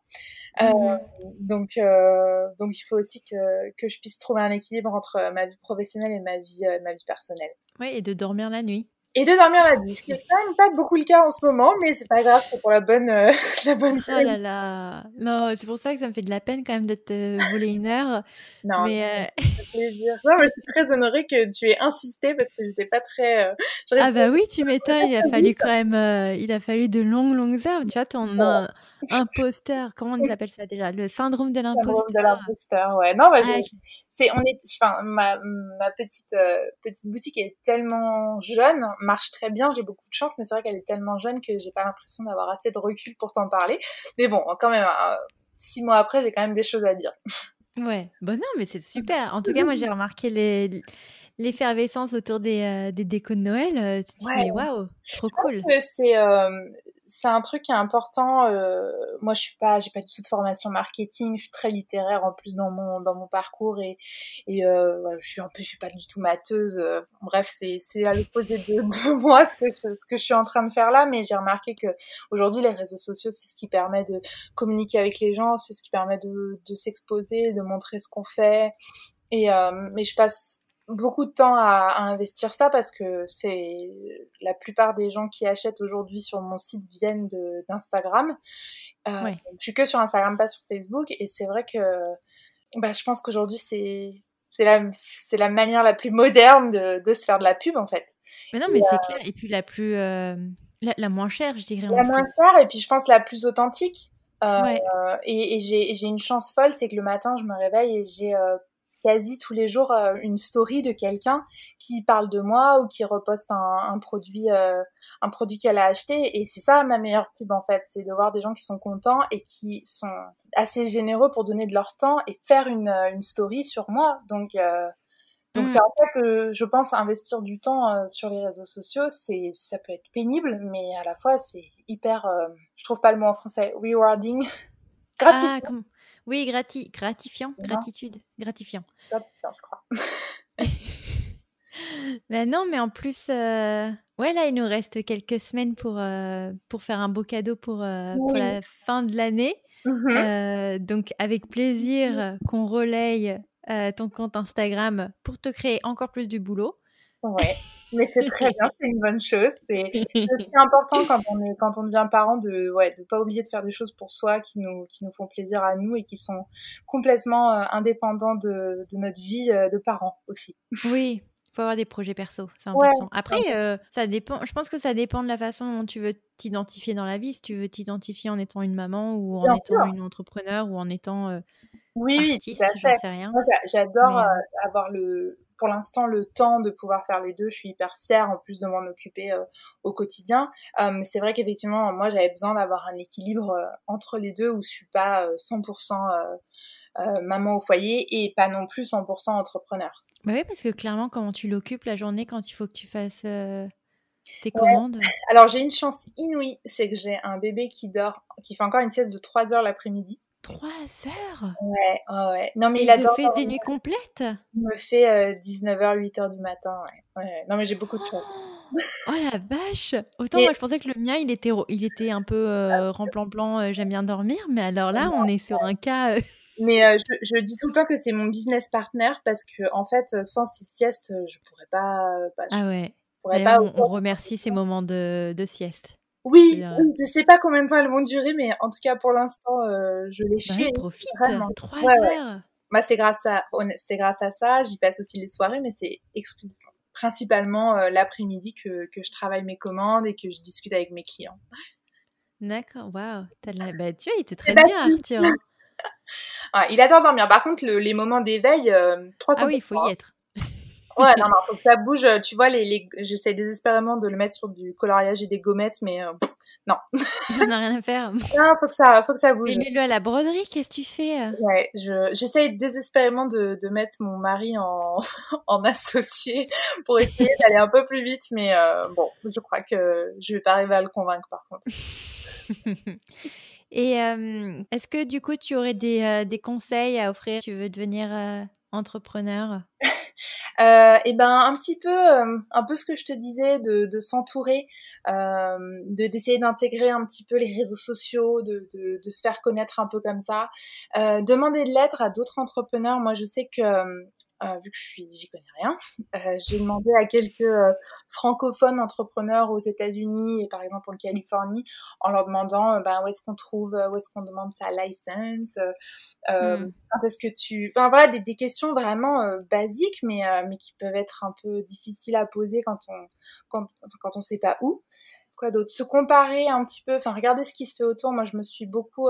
[SPEAKER 2] Donc il faut aussi que je puisse trouver un équilibre entre ma vie professionnelle et ma vie personnelle.
[SPEAKER 1] Ouais, et de dormir la nuit.
[SPEAKER 2] et de dormir la nuit. Ce qui est quand même pas beaucoup le cas en ce moment, mais c'est pas grave, c'est pour la bonne la bonne
[SPEAKER 1] Oh là là. Non, c'est pour ça que ça me fait de la peine quand même de te voler une heure.
[SPEAKER 2] Non,
[SPEAKER 1] Mais
[SPEAKER 2] ça fait plaisir. Non, mais je suis très honorée que tu aies insisté parce que j'étais pas très. J'aurais
[SPEAKER 1] ah
[SPEAKER 2] pu
[SPEAKER 1] bah oui, tu m'étonnes, il a
[SPEAKER 2] très
[SPEAKER 1] fallu
[SPEAKER 2] vite.
[SPEAKER 1] quand même, il a fallu de longues heures. Tu vois, ton imposteur, comment on appelle ça déjà? Le syndrome de
[SPEAKER 2] Syndrome de
[SPEAKER 1] l'imposteur.
[SPEAKER 2] l'imposteur, ouais. Non, bah,
[SPEAKER 1] Ah,
[SPEAKER 2] enfin, ma petite boutique est tellement jeune, marche très bien, j'ai beaucoup de chance, mais c'est vrai qu'elle est tellement jeune que j'ai pas l'impression d'avoir assez de recul pour t'en parler. Mais bon, quand même, 6 mois après, j'ai quand même des choses à dire.
[SPEAKER 1] ouais. Bon non, mais c'est super. En tout cas, moi, j'ai remarqué l'effervescence autour des décos de Noël. Tu te dis:
[SPEAKER 2] Ouais.
[SPEAKER 1] «Mais waouh, trop cool».
[SPEAKER 2] Que c'est un truc qui est important. Moi, j'ai pas du tout de formation marketing. Je suis très littéraire en plus dans mon parcours voilà, je suis pas du tout matheuse. Bref, c'est à l'opposé de moi ce que je suis en train de faire là. Mais j'ai remarqué que aujourd'hui, les réseaux sociaux, c'est ce qui permet de communiquer avec les gens, c'est ce qui permet de s'exposer, de montrer ce qu'on fait. Mais je passe beaucoup de temps à investir ça parce que c'est la plupart des gens qui achètent aujourd'hui sur mon site viennent d'Instagram.
[SPEAKER 1] Ouais.
[SPEAKER 2] Je suis que sur Instagram, pas sur Facebook, et c'est vrai que je pense qu'aujourd'hui c'est la manière la plus moderne de se faire de la pub en fait.
[SPEAKER 1] Mais non,
[SPEAKER 2] Et,
[SPEAKER 1] mais c'est clair et puis la plus, la moins chère, je dirais, en
[SPEAKER 2] la moins
[SPEAKER 1] plus.
[SPEAKER 2] chère et puis je pense la plus authentique. Euh,
[SPEAKER 1] Ouais.
[SPEAKER 2] et j'ai une chance folle, c'est que le matin je me réveille et j'ai quasi tous les jours une story de quelqu'un qui parle de moi ou qui reposte un produit qu'elle a acheté. Et c'est ça ma meilleure pub en fait, c'est de voir des gens qui sont contents et qui sont assez généreux pour donner de leur temps et faire une story sur moi. Donc c'est
[SPEAKER 1] Mmh.
[SPEAKER 2] en fait que je pense investir du temps sur les réseaux sociaux, ça peut être pénible, mais à la fois c'est hyper, je trouve pas le mot en français, rewarding,
[SPEAKER 1] Ah,
[SPEAKER 2] gratifiant,
[SPEAKER 1] oui, gratifiant,
[SPEAKER 2] non,
[SPEAKER 1] gratifiant.
[SPEAKER 2] gratifiant, je crois.
[SPEAKER 1] Bah non, mais en plus, ouais, là, il nous reste quelques semaines pour faire un beau cadeau pour
[SPEAKER 2] Oui.
[SPEAKER 1] la fin de l'année.
[SPEAKER 2] Mhm.
[SPEAKER 1] Donc avec plaisir qu'on relaye, ton compte Instagram pour te créer encore plus du boulot.
[SPEAKER 2] Ouais, mais c'est très bien, c'est une bonne chose. C'est aussi important quand on devient parent de pas oublier de faire des choses pour soi qui nous font plaisir à nous et qui sont complètement indépendants de notre vie de parents aussi.
[SPEAKER 1] Oui, faut avoir des projets perso, c'est
[SPEAKER 2] Ouais,
[SPEAKER 1] important.
[SPEAKER 2] c'est
[SPEAKER 1] Après,
[SPEAKER 2] important.
[SPEAKER 1] ça dépend je pense que ça dépend de la façon dont tu veux t'identifier dans la vie. Si tu veux t'identifier en étant une maman ou en
[SPEAKER 2] Bien
[SPEAKER 1] étant
[SPEAKER 2] sûr.
[SPEAKER 1] une entrepreneur ou en étant,
[SPEAKER 2] Oui, oui, tout à
[SPEAKER 1] artiste, j'en
[SPEAKER 2] fait.
[SPEAKER 1] sais rien.
[SPEAKER 2] Moi, j'adore
[SPEAKER 1] Mais,
[SPEAKER 2] avoir pour l'instant, le temps de pouvoir faire les deux. Je suis hyper fière, en plus de m'en occuper au quotidien. Mais c'est vrai qu'effectivement, moi, j'avais besoin d'avoir un équilibre entre les deux où je suis pas 100% maman au foyer et pas non plus 100% entrepreneur.
[SPEAKER 1] bah, oui, parce que clairement, comment tu l'occupes la journée quand il faut que tu fasses, tes
[SPEAKER 2] Ouais.
[SPEAKER 1] commandes?
[SPEAKER 2] Alors, j'ai une chance inouïe, c'est que j'ai un bébé qui dort, qui fait encore une sieste de 3 heures l'après-midi.
[SPEAKER 1] 3 heures?
[SPEAKER 2] Ouais, ouais, ouais. Non, mais
[SPEAKER 1] Et
[SPEAKER 2] il
[SPEAKER 1] il te
[SPEAKER 2] adore.
[SPEAKER 1] fait des nuits complètes?
[SPEAKER 2] Il me fait 19h, 8h du matin, ouais. Ouais, ouais. Non, mais j'ai beaucoup de chance.
[SPEAKER 1] Oh oh la vache! Autant
[SPEAKER 2] Mais
[SPEAKER 1] moi je pensais que le mien il était un peu, remplan-plan, j'aime bien dormir, mais alors là on est sur un cas,
[SPEAKER 2] je dis tout le temps que c'est mon business partner parce que en fait, sans ces siestes, je pourrais pas, je
[SPEAKER 1] ah ouais.
[SPEAKER 2] pourrais
[SPEAKER 1] D'ailleurs
[SPEAKER 2] pas
[SPEAKER 1] on
[SPEAKER 2] autant.
[SPEAKER 1] remercie ces moments de sieste.
[SPEAKER 2] Oui,
[SPEAKER 1] C'est-à-dire,
[SPEAKER 2] oui, je sais pas combien de temps elles vont durer, mais en tout cas pour l'instant, je les
[SPEAKER 1] bah oui
[SPEAKER 2] chéris
[SPEAKER 1] profite!
[SPEAKER 2] vraiment. Ouais,
[SPEAKER 1] 3
[SPEAKER 2] ouais.
[SPEAKER 1] heures!
[SPEAKER 2] Bah, c'est grâce à ça, j'y passe aussi les soirées, mais c'est principalement l'après-midi que je travaille mes commandes et que je discute avec mes clients.
[SPEAKER 1] D'accord, waouh! Tu de la bah tu vois, il te
[SPEAKER 2] C'est
[SPEAKER 1] traite bien
[SPEAKER 2] basique.
[SPEAKER 1] Arthur, hein?
[SPEAKER 2] Ouais, il adore dormir. Par contre, les moments d'éveil,
[SPEAKER 1] Ah
[SPEAKER 2] 300.
[SPEAKER 1] oui, il faut y être.
[SPEAKER 2] Ouais, non, non, faut que ça bouge. Tu vois, j'essaie désespérément de le mettre sur du coloriage et des gommettes, mais non.
[SPEAKER 1] Il en a rien à faire.
[SPEAKER 2] Non, faut que ça
[SPEAKER 1] Mais
[SPEAKER 2] bouge.
[SPEAKER 1] mets-le à la broderie, qu'est-ce que tu fais?
[SPEAKER 2] Ouais, j'essaie désespérément de mettre mon mari en, en associé pour essayer d'aller un peu plus vite, mais bon, je crois que je vais pas arriver à le convaincre par contre.
[SPEAKER 1] Et est-ce que du coup tu aurais des conseils à offrir? Tu veux devenir, entrepreneur?
[SPEAKER 2] Et ben un peu ce que je te disais de s'entourer, d'essayer d'intégrer un petit peu les réseaux sociaux, de se faire connaître un peu comme ça, demander de l'aide à d'autres entrepreneurs. Moi, je sais que vu que j'y connais rien. J'ai demandé à quelques francophones entrepreneurs aux États-Unis et par exemple en Californie, en leur demandant où est-ce qu'on trouve, où est-ce qu'on demande sa license, quand est-ce que enfin voilà, des questions vraiment basiques, mais qui peuvent être un peu difficiles à poser quand on sait pas où. Quoi d'autre? Se comparer un petit peu, enfin regarder ce qui se fait autour. Moi, je me suis beaucoup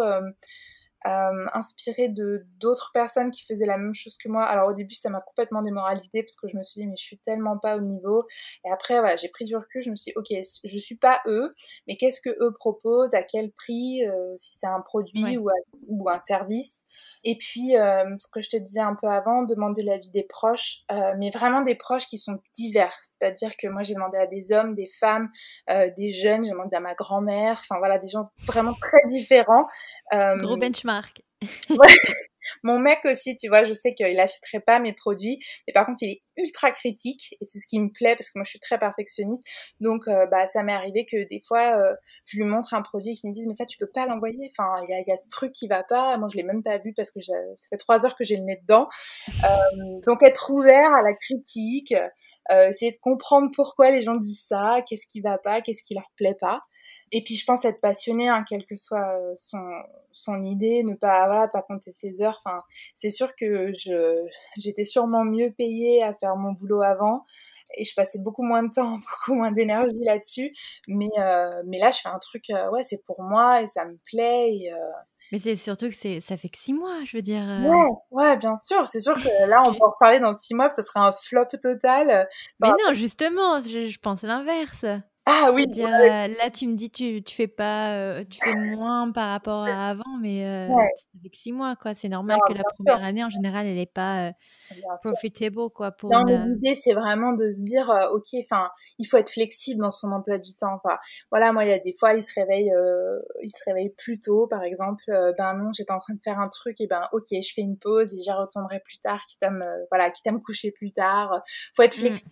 [SPEAKER 2] inspirée de d'autres personnes qui faisaient la même chose que moi. Alors au début, ça m'a complètement démoralisée parce que je me suis dit mais je suis tellement pas au niveau. Et après, voilà, j'ai pris du recul. Je me suis dit ok, je suis pas eux, mais qu'est-ce que eux proposent, à quel prix, si c'est un produit ou un service. Et puis, ce que je te disais un peu avant, demander l'avis des proches, mais vraiment des proches qui sont divers. C'est-à-dire que moi, j'ai demandé à des hommes, des femmes, des jeunes, j'ai demandé à ma grand-mère, enfin voilà, des gens vraiment très différents.
[SPEAKER 1] Gros benchmark.
[SPEAKER 2] Ouais. Mon mec aussi, tu vois, je sais qu'il achèterait pas mes produits, mais par contre, il est ultra critique et c'est ce qui me plaît parce que moi, je suis très perfectionniste. Donc, ça m'est arrivé que des fois, je lui montre un produit et qu'il me dise, mais ça, tu peux pas l'envoyer. Enfin, il y a ce truc qui va pas. Moi, je l'ai même pas vu parce que ça fait 3 heures que j'ai le nez dedans. Donc, être ouvert à la critique, essayer de comprendre pourquoi les gens disent ça, qu'est-ce qui va pas, qu'est-ce qui leur plaît pas. Et puis je pense être passionné, hein, quelle que soit son idée, ne pas compter ses heures. Enfin, c'est sûr que j'étais sûrement mieux payée à faire mon boulot avant et je passais beaucoup moins de temps, beaucoup moins d'énergie là-dessus. Mais là, je fais un truc, c'est pour moi et ça me plaît.
[SPEAKER 1] Mais c'est surtout que ça fait que 6 mois, je veux dire.
[SPEAKER 2] Ouais, bien sûr. C'est sûr que là, on peut en reparler dans 6 mois, ça serait un flop total.
[SPEAKER 1] Mais non, justement, je pense l'inverse.
[SPEAKER 2] Ah oui,
[SPEAKER 1] C'est-à-dire, là, tu me dis, tu fais pas, tu fais moins par rapport à avant, mais ça fait que 6 mois, quoi. C'est normal que la
[SPEAKER 2] bien
[SPEAKER 1] première
[SPEAKER 2] sûr,
[SPEAKER 1] année, en général, elle est pas
[SPEAKER 2] bien sûr.
[SPEAKER 1] profitable, quoi, pour
[SPEAKER 2] Non, mais
[SPEAKER 1] une.
[SPEAKER 2] l'idée, c'est vraiment de se dire, ok, enfin, il faut être flexible dans son emploi du temps. Enfin, voilà, moi, il y a des fois, il se réveille plus tôt, par exemple. Non, j'étais en train de faire un truc, et ok, je fais une pause et j'y retournerai plus tard, quitte à me coucher plus tard. Faut être flexible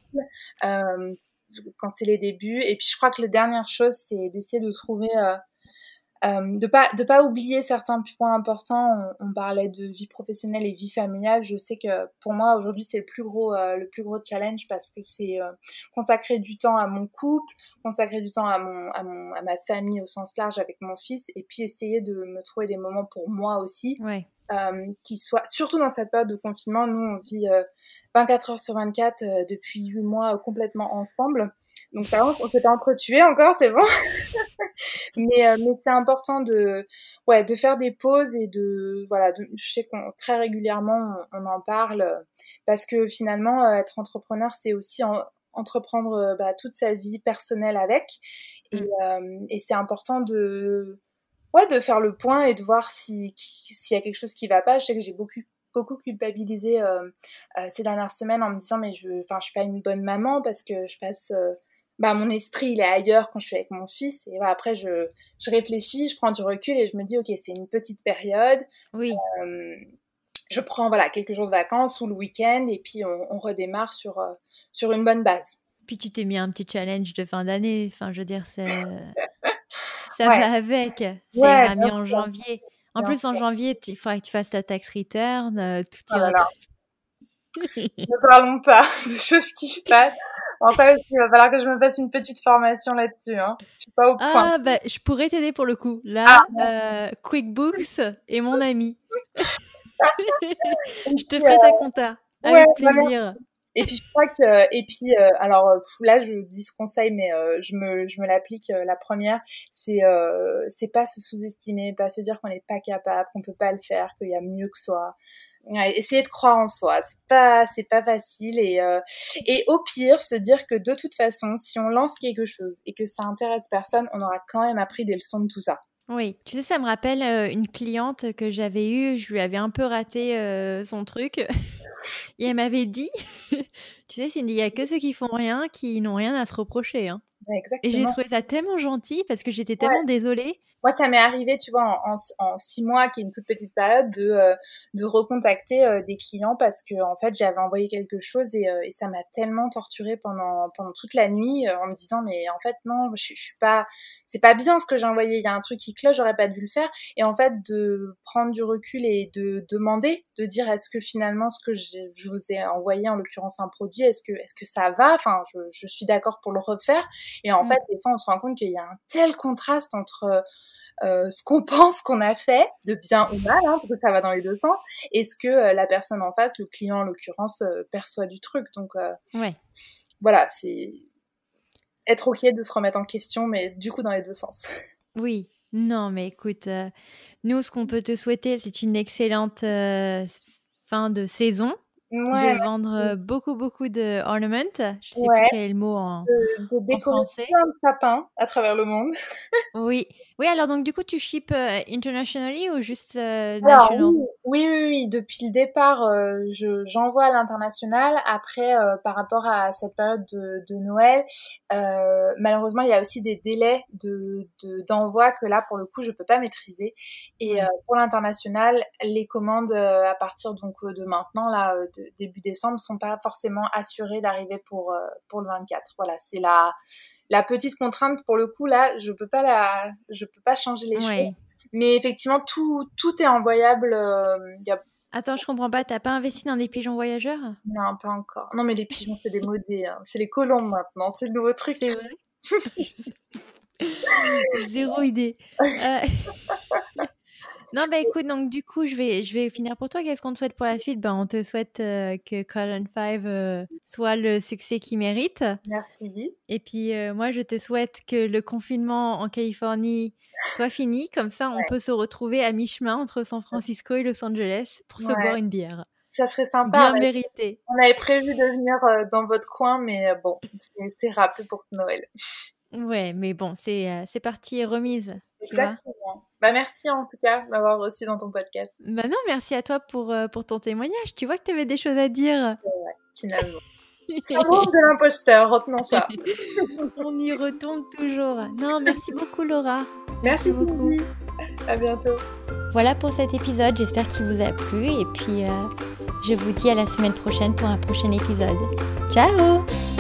[SPEAKER 2] quand c'est les débuts. Et puis, je crois que la dernière chose, c'est d'essayer de trouver de pas oublier certains points importants. On parlait de vie professionnelle et vie familiale. Je sais que pour moi aujourd'hui c'est le plus gros challenge parce que c'est consacrer du temps à mon couple, consacrer du temps à ma famille au sens large avec mon fils et puis essayer de me trouver des moments pour moi aussi qui soient surtout dans cette période de confinement. Nous on vit 24 heures sur 24 depuis 8 mois complètement ensemble. Donc ça va, on s'est pas entretués encore, c'est bon. Mais c'est important de faire des pauses et je sais qu'on très régulièrement on en parle parce que finalement être entrepreneur c'est aussi entreprendre toute sa vie personnelle avec et c'est important de faire le point et de voir s'il y a quelque chose qui va pas. Je sais que j'ai beaucoup culpabilisé ces dernières semaines en me disant mais je suis pas une bonne maman parce que je passe mon esprit il est ailleurs quand je suis avec mon fils et après je réfléchis, je prends du recul et je me dis ok c'est une petite période, je prends quelques jours de vacances ou le week-end et puis on redémarre sur une bonne base.
[SPEAKER 1] Puis tu t'es mis un petit challenge de fin d'année, enfin je veux dire ça va avec, ça ira mieux en janvier. En plus en janvier il faudra que tu fasses ta tax return, tout ira très
[SPEAKER 2] Ne parlons pas de choses qui se passent. En fait, il va falloir que je me fasse une petite formation là-dessus. Hein. Je suis pas au point.
[SPEAKER 1] Ah, je pourrais t'aider pour le coup. Là, QuickBooks est mon ami. Je te ferai ta compta. Avec plaisir.
[SPEAKER 2] Et puis, je crois que... alors, là, je dis ce conseil, mais je me l'applique. La première, c'est pas se sous-estimer, pas se dire qu'on n'est pas capable, qu'on peut pas le faire, qu'il y a mieux que soi. Essayer de croire en soi, c'est pas facile et au pire se dire que de toute façon si on lance quelque chose et que ça intéresse personne, on aura quand même appris des leçons de tout ça.
[SPEAKER 1] Oui, tu sais ça me rappelle une cliente que j'avais eue, je lui avais un peu raté son truc et elle m'avait dit tu sais Cindy, il y a que ceux qui font rien qui n'ont rien à se reprocher hein.
[SPEAKER 2] Exactement.
[SPEAKER 1] Et j'ai trouvé ça tellement gentil parce que j'étais tellement désolée
[SPEAKER 2] Moi, ça m'est arrivé, tu vois, en 6 mois, qui est une toute petite période, de recontacter des clients parce que en fait, j'avais envoyé quelque chose et ça m'a tellement torturée pendant toute la nuit en me disant mais en fait non, je suis pas, c'est pas bien ce que j'ai envoyé. Il y a un truc qui cloche, j'aurais pas dû le faire. Et en fait, de prendre du recul et de demander, de dire est-ce que finalement ce que je vous ai envoyé, en l'occurrence un produit, est-ce que ça va? Enfin, je suis d'accord pour le refaire. Et en fait, des fois, on se rend compte qu'il y a un tel contraste entre ce qu'on pense qu'on a fait, de bien ou mal, hein, parce que ça va dans les deux sens, et ce que la personne en face, le client en l'occurrence, perçoit du truc. Donc voilà, c'est être OK de se remettre en question, mais du coup dans les deux sens.
[SPEAKER 1] Oui, non, mais écoute, nous, ce qu'on peut te souhaiter, c'est une excellente fin de saison,
[SPEAKER 2] Ouais,
[SPEAKER 1] de vendre beaucoup, beaucoup de ornaments. Je sais plus
[SPEAKER 2] ouais,
[SPEAKER 1] quel est le mot en
[SPEAKER 2] décorer
[SPEAKER 1] français.
[SPEAKER 2] plein de sapins à travers le monde.
[SPEAKER 1] Oui, oui. Alors donc du coup, tu ships internationally ou juste
[SPEAKER 2] Alors
[SPEAKER 1] national?
[SPEAKER 2] oui, depuis le départ, j'envoie à l'international. Après, par rapport à cette période de Noël, malheureusement, il y a aussi des délais d'envoi que là, pour le coup, je peux pas maîtriser. Et pour l'international, les commandes à partir donc de maintenant, là, de début décembre, sont pas forcément assurées d'arriver pour le 24. Voilà, c'est la petite contrainte pour le coup. Là, je peux pas changer les choses. Mais effectivement, tout est envoyable.
[SPEAKER 1] Attends, je comprends pas. T'as pas investi dans des pigeons voyageurs?
[SPEAKER 2] Non, pas encore. Non, mais les pigeons, c'est des modés. Hein. C'est les colombes maintenant. C'est le nouveau truc.
[SPEAKER 1] C'est vrai? Zéro idée. Non, bah écoute, donc du coup, je vais finir pour toi. Qu'est-ce qu'on te souhaite pour la suite? Ben, on te souhaite que Colon 5 soit le succès qu'il mérite.
[SPEAKER 2] Merci.
[SPEAKER 1] Et puis, moi, je te souhaite que le confinement en Californie soit fini. Comme ça, on peut se retrouver à mi-chemin entre San Francisco et Los Angeles pour se boire une bière.
[SPEAKER 2] Ça serait sympa.
[SPEAKER 1] Bien mérité.
[SPEAKER 2] On avait prévu de venir dans votre coin, mais bon, c'est râpé pour Noël.
[SPEAKER 1] Ouais, mais bon, c'est parti remise.
[SPEAKER 2] Exactement. Bah merci en tout cas de m'avoir reçu dans ton podcast.
[SPEAKER 1] Bah non, merci à toi pour ton témoignage. Tu vois que tu avais des choses à dire.
[SPEAKER 2] Ouais, finalement. Syndrome de l'imposteur, retenons ça.
[SPEAKER 1] On y retombe toujours. Non, merci beaucoup Laura.
[SPEAKER 2] Merci beaucoup. À bientôt.
[SPEAKER 1] Voilà pour cet épisode, j'espère qu'il vous a plu et puis je vous dis à la semaine prochaine pour un prochain épisode. Ciao!